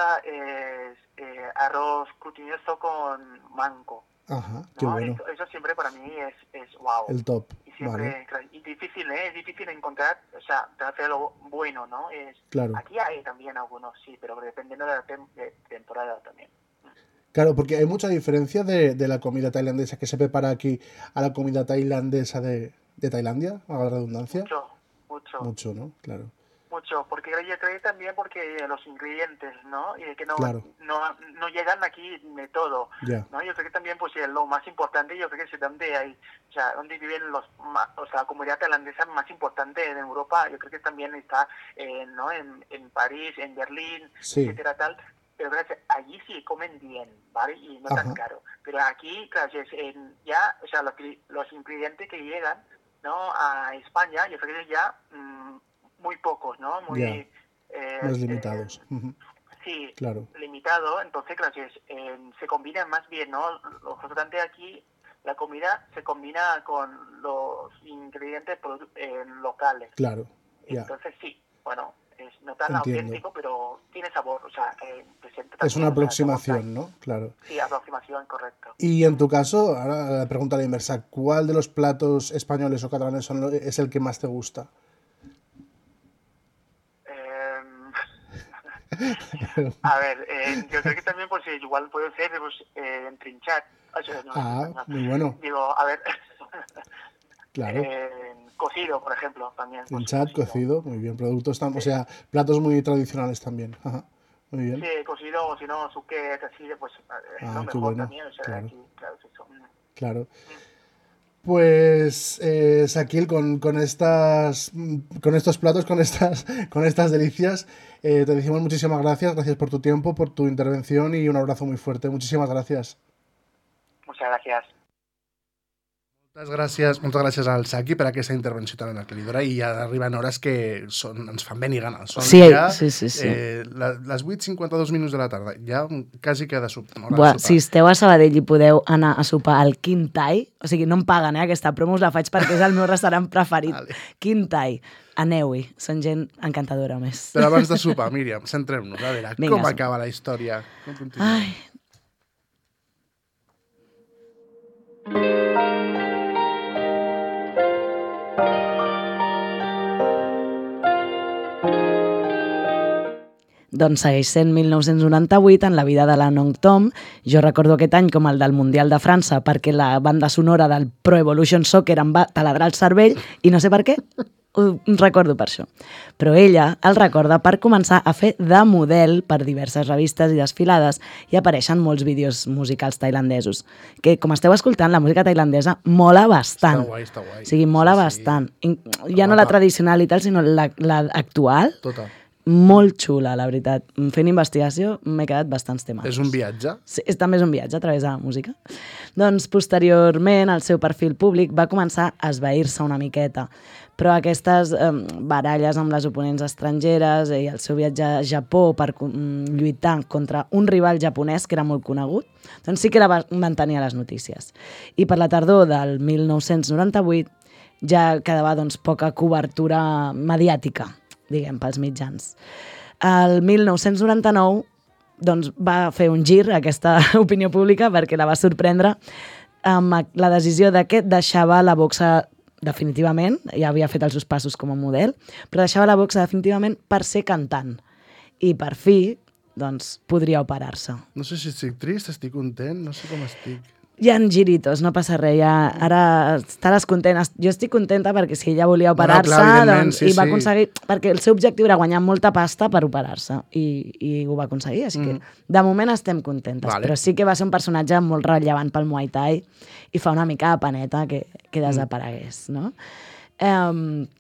arroz cutiñoso con mango. Ajá, ¿no? qué bueno. Eso siempre para mí es wow. El top, y siempre, vale. Y difícil, es difícil encontrar, o sea, de hacerlo bueno, ¿no? Claro. Aquí hay también algunos, sí, pero dependiendo de la temporada también. Claro, porque hay mucha diferencia de la comida tailandesa que se prepara aquí a la comida tailandesa de Tailandia, a la redundancia. Mucho, ¿no? Claro. Mucho, porque yo creo también porque los ingredientes, ¿no? Y que no llegan aquí de todo, ¿no? Yo creo que también pues lo más importante, yo creo que es donde hay, o sea, donde viven la comunidad tailandesa más importante en Europa, yo creo que también está, ¿no? En París, en Berlín, etcétera, tal. Pero gracias, allí sí comen bien, ¿vale? Y no tan caro. Pero aquí, gracias, o sea, los ingredientes que llegan, ¿no? A España, yo creo que ya muy pocos, ¿no? Muy más limitados. Sí, claro. Limitado. Entonces, gracias, se combina más bien, ¿no? Lo importante aquí, la comida se combina con los ingredientes locales. Claro. Entonces, sí, bueno, no tan auténtico, pero tiene sabor, o sea, presenta es una aproximación, ¿no? Claro. Sí, aproximación, correcto. Y en tu caso, ahora la pregunta a la inversa, ¿cuál de los platos españoles o catalanes es el que más te gusta? A ver, yo creo que también pues igual puede ser entrinchar. O sea, muy bueno. Digo, a ver... Claro. Cocido, por ejemplo, también. Trinchat, cocido, muy bien. Productos, o sea, platos muy tradicionales también. Ajá, muy bien. Sí, cocido, o si no, suque, así, pues lo mejor bueno. también. O sea, claro. Aquí, claro, es eso. Claro. Pues, Shaquille, con estos platos, con estas delicias, te decimos muchísimas gracias. Gracias por tu tiempo, por tu intervención y un abrazo muy fuerte. Muchísimas gracias. Muchas gracias. Moltes gràcies al Saki per aquesta intervenció tan aclaridora i ja arriben hores que ens fan venir gana. Són sí. Les 8:52 minuts de la tarda, ja quasi queda sopar. Si esteu a Sabadell i podeu anar a sopar al Quin Thai, o sigui, no em paguen, aquesta promo us la faig perquè és el meu restaurant preferit. Vale. Quin Thai. Aneu-hi, són gent encantadora, més. Però abans de sopar, Míriam, centrem-nos, a veure, com acaba la història? Com continua? Ai... Doncs segueix sent 1998 en la vida de la Nong Tom. Jo recordo aquest any com el del Mundial de França perquè la banda sonora del Pro Evolution Soccer em va taladrar el cervell i no sé per què, ho recordo per això. Però ella el recorda per començar a fer de model per diverses revistes i desfilades i apareixen molts vídeos musicals tailandesos. Que, com esteu escoltant, la música tailandesa mola bastant. Està guai. O sigui, mola bastant. Ja no la tradicional i tal, sinó la actual. Total. Molt xula, la veritat. Fent investigació m'he quedat bastants temes. És un viatge? Sí, també és un viatge a través de la música. Doncs posteriorment el seu perfil públic va començar a esvair-se una miqueta, però aquestes baralles amb les oponents estrangeres i el seu viatge a Japó per lluitar contra un rival japonès que era molt conegut, doncs sí que la va mantenir a les notícies. I per la tardor del 1998 ja quedava poca cobertura mediàtica, diguem, pels mitjans. El 1999 va fer un gir a aquesta opinió pública perquè la va sorprendre amb la decisió de que deixava la boxa definitivament, ja havia fet els seus passos com a model, però deixava la boxa definitivament per ser cantant. I per fi, podria operar-se. No sé si estic trist, estic content, no sé com estic. Hi ha giritos, no passa res, ara estaràs content. Jo estic contenta perquè si ella volia operar-se i va aconseguir, perquè el seu objectiu era guanyar molta pasta per operar-se i ho va aconseguir, així que de moment estem contentes, però sí que va ser un personatge molt rellevant pel Muay Thai i fa una mica de paneta que desaparegués, no?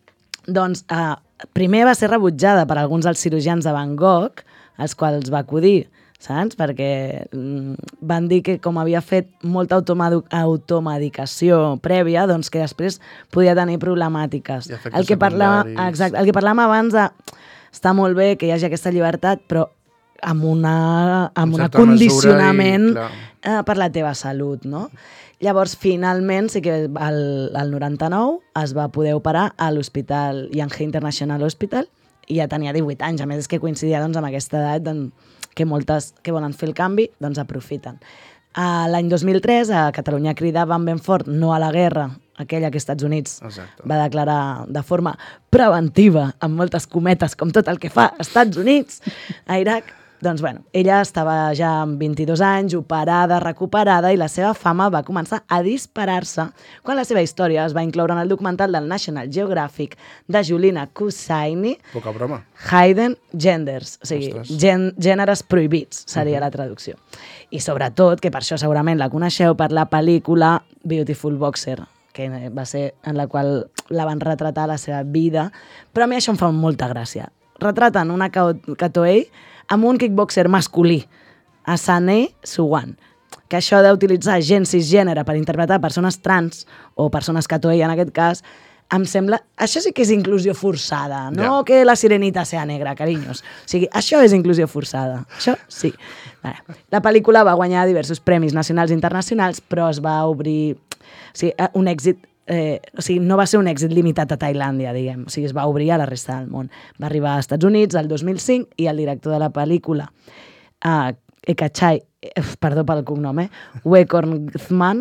Doncs primer va ser rebutjada per alguns dels cirurgians de Van Gogh, als quals va acudir, saps? Perquè van dir que com havia fet molta automedicació prèvia, doncs que després podia tenir problemàtiques. El que parlàvem abans de... Està molt bé que hi hagi aquesta llibertat, però amb un condicionament per la teva salut, no? Llavors, finalment, sí que el 99 es va poder operar a l'Hospital Yanghe International Hospital i ja tenia 18 anys. A més, és que coincidia doncs, amb aquesta edat que moltes que volen fer el canvi doncs aprofiten. L'any 2003, a Catalunya cridaven ben fort no a la guerra, aquella que Estats Units va declarar de forma preventiva, amb moltes cometes, com tot el que fa Estats Units a Iraq. Doncs, bueno, ella estava ja amb 22 anys, operada, recuperada, i la seva fama va començar a disparar-se quan la seva història es va incloure en el documental del National Geographic de Julina Kusaini, Poca broma. Hidden Genders, o sigui, gèneres prohibits, seria la traducció. I sobretot, que per això segurament la coneixeu, per la pel·lícula Beautiful Boxer, que va ser en la qual la van retratar la seva vida, però a mi això em fa molta gràcia. Retraten una Katoei amb un kickboxer masculí, Asane Suwan, que això d'utilitzar gent cisgènere per interpretar persones trans, o persones Katoei en aquest cas, em sembla... Això sí que és inclusió forçada, no que la sirenita sea negra, carinyos. O sigui, això és inclusió forçada. Això sí. La pel·lícula va guanyar diversos premis nacionals i internacionals, però es va obrir... O sigui, un èxit... o sigui, no va ser un èxit limitat a Tailàndia, diguem. O sigui, es va obrir a la resta del món. Va arribar als Estats Units el 2005 i el director de la pel·lícula, Ekachai, perdó pel cognom, Wekornthman,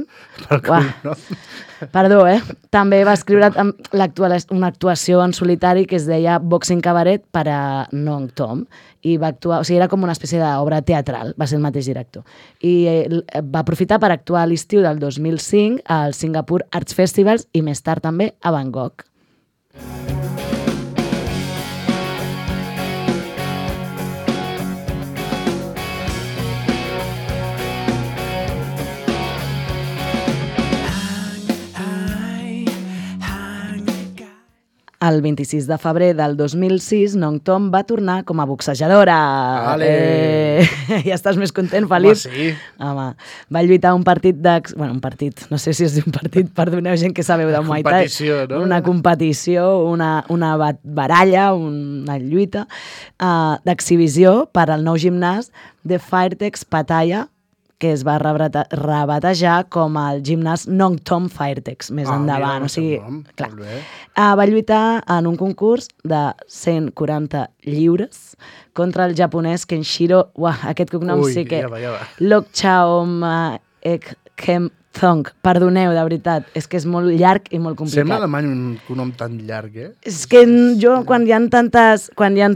perdó, també va escriure una actuació en solitari que es deia Boxing Cabaret per a Nong Tom, i va actuar, o sigui, era com una espècie d'obra teatral, va ser el mateix director. I va aprofitar per actuar a l'estiu del 2005 al Singapore Arts Festivals i més tard també a Bangkok. El 26 de febrer del 2006, Nong Tom va tornar com a boxejadora. Ja estàs més content, Felip? Home, sí. Home, va lluitar un partit un partit, no sé si és un partit, perdoneu gent que sabeu de Muay Thai. Competició, no? Una competició, una baralla, una lluita d'exhibició per al nou gimnàs de Firetex Pattaya, que es va rebatejar com el gimnàs Nong Tom Firetex més endavant. O sigui, clar. Va lluitar en un concurs de 140 lliures contra el japonès Kenshiro, aquest cognom sí que... Lokchaom Ekhem Thong, perdoneu, de veritat, és que és molt llarg i molt complicat. Sembla alemany un nom tan llarg, És que jo, quan hi ha tantes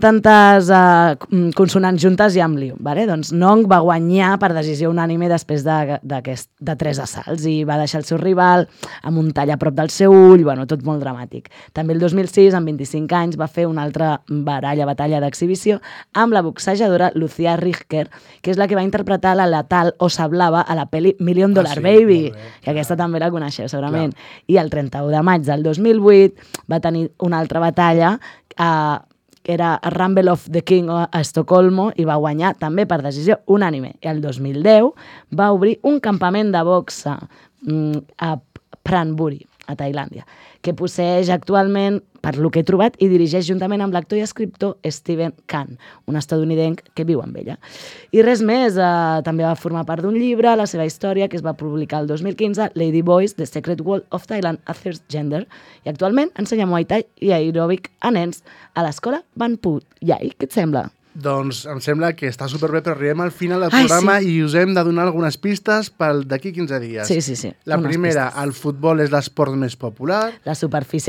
consonants juntes, ja em lio. Doncs Nong va guanyar per decisió unànime després de 3 assalts i va deixar el seu rival amb un tall a prop del seu ull, tot molt dramàtic. També el 2006, amb 25 anys, va fer una altra batalla d'exhibició amb la boxejadora Lucia Richter, que és la que va interpretar la letal Osa Blava a la pel·li $1 Million Baby, que aquesta també la coneixeu segurament. I el 31 de maig del 2008 va tenir una altra batalla que era a Rumble of the King a Estocolmo i va guanyar també per decisió unànime. I el 2010 va obrir un campament de boxa a Pranburi, a Tailàndia, que posseeix actualment, per lo que he trobat, i dirigeix juntament amb l'actor i escriptor Steven Kahn, un estatunidenc que viu amb ella. I res més, també va formar part d'un llibre, la seva història, que es va publicar el 2015, Lady Boys, The Secret World of Thailand, a Third Gender, i actualment ensenya Muay Thai i aeròbic a nens a l'escola Ban Phut Yai. Què et sembla? Doncs em sembla que està superbé, però arribem al final del programa i us hem de donar algunes pistes per d'aquí 15 dies. Sí. La primera, el futbol és l'esport més popular. La superfície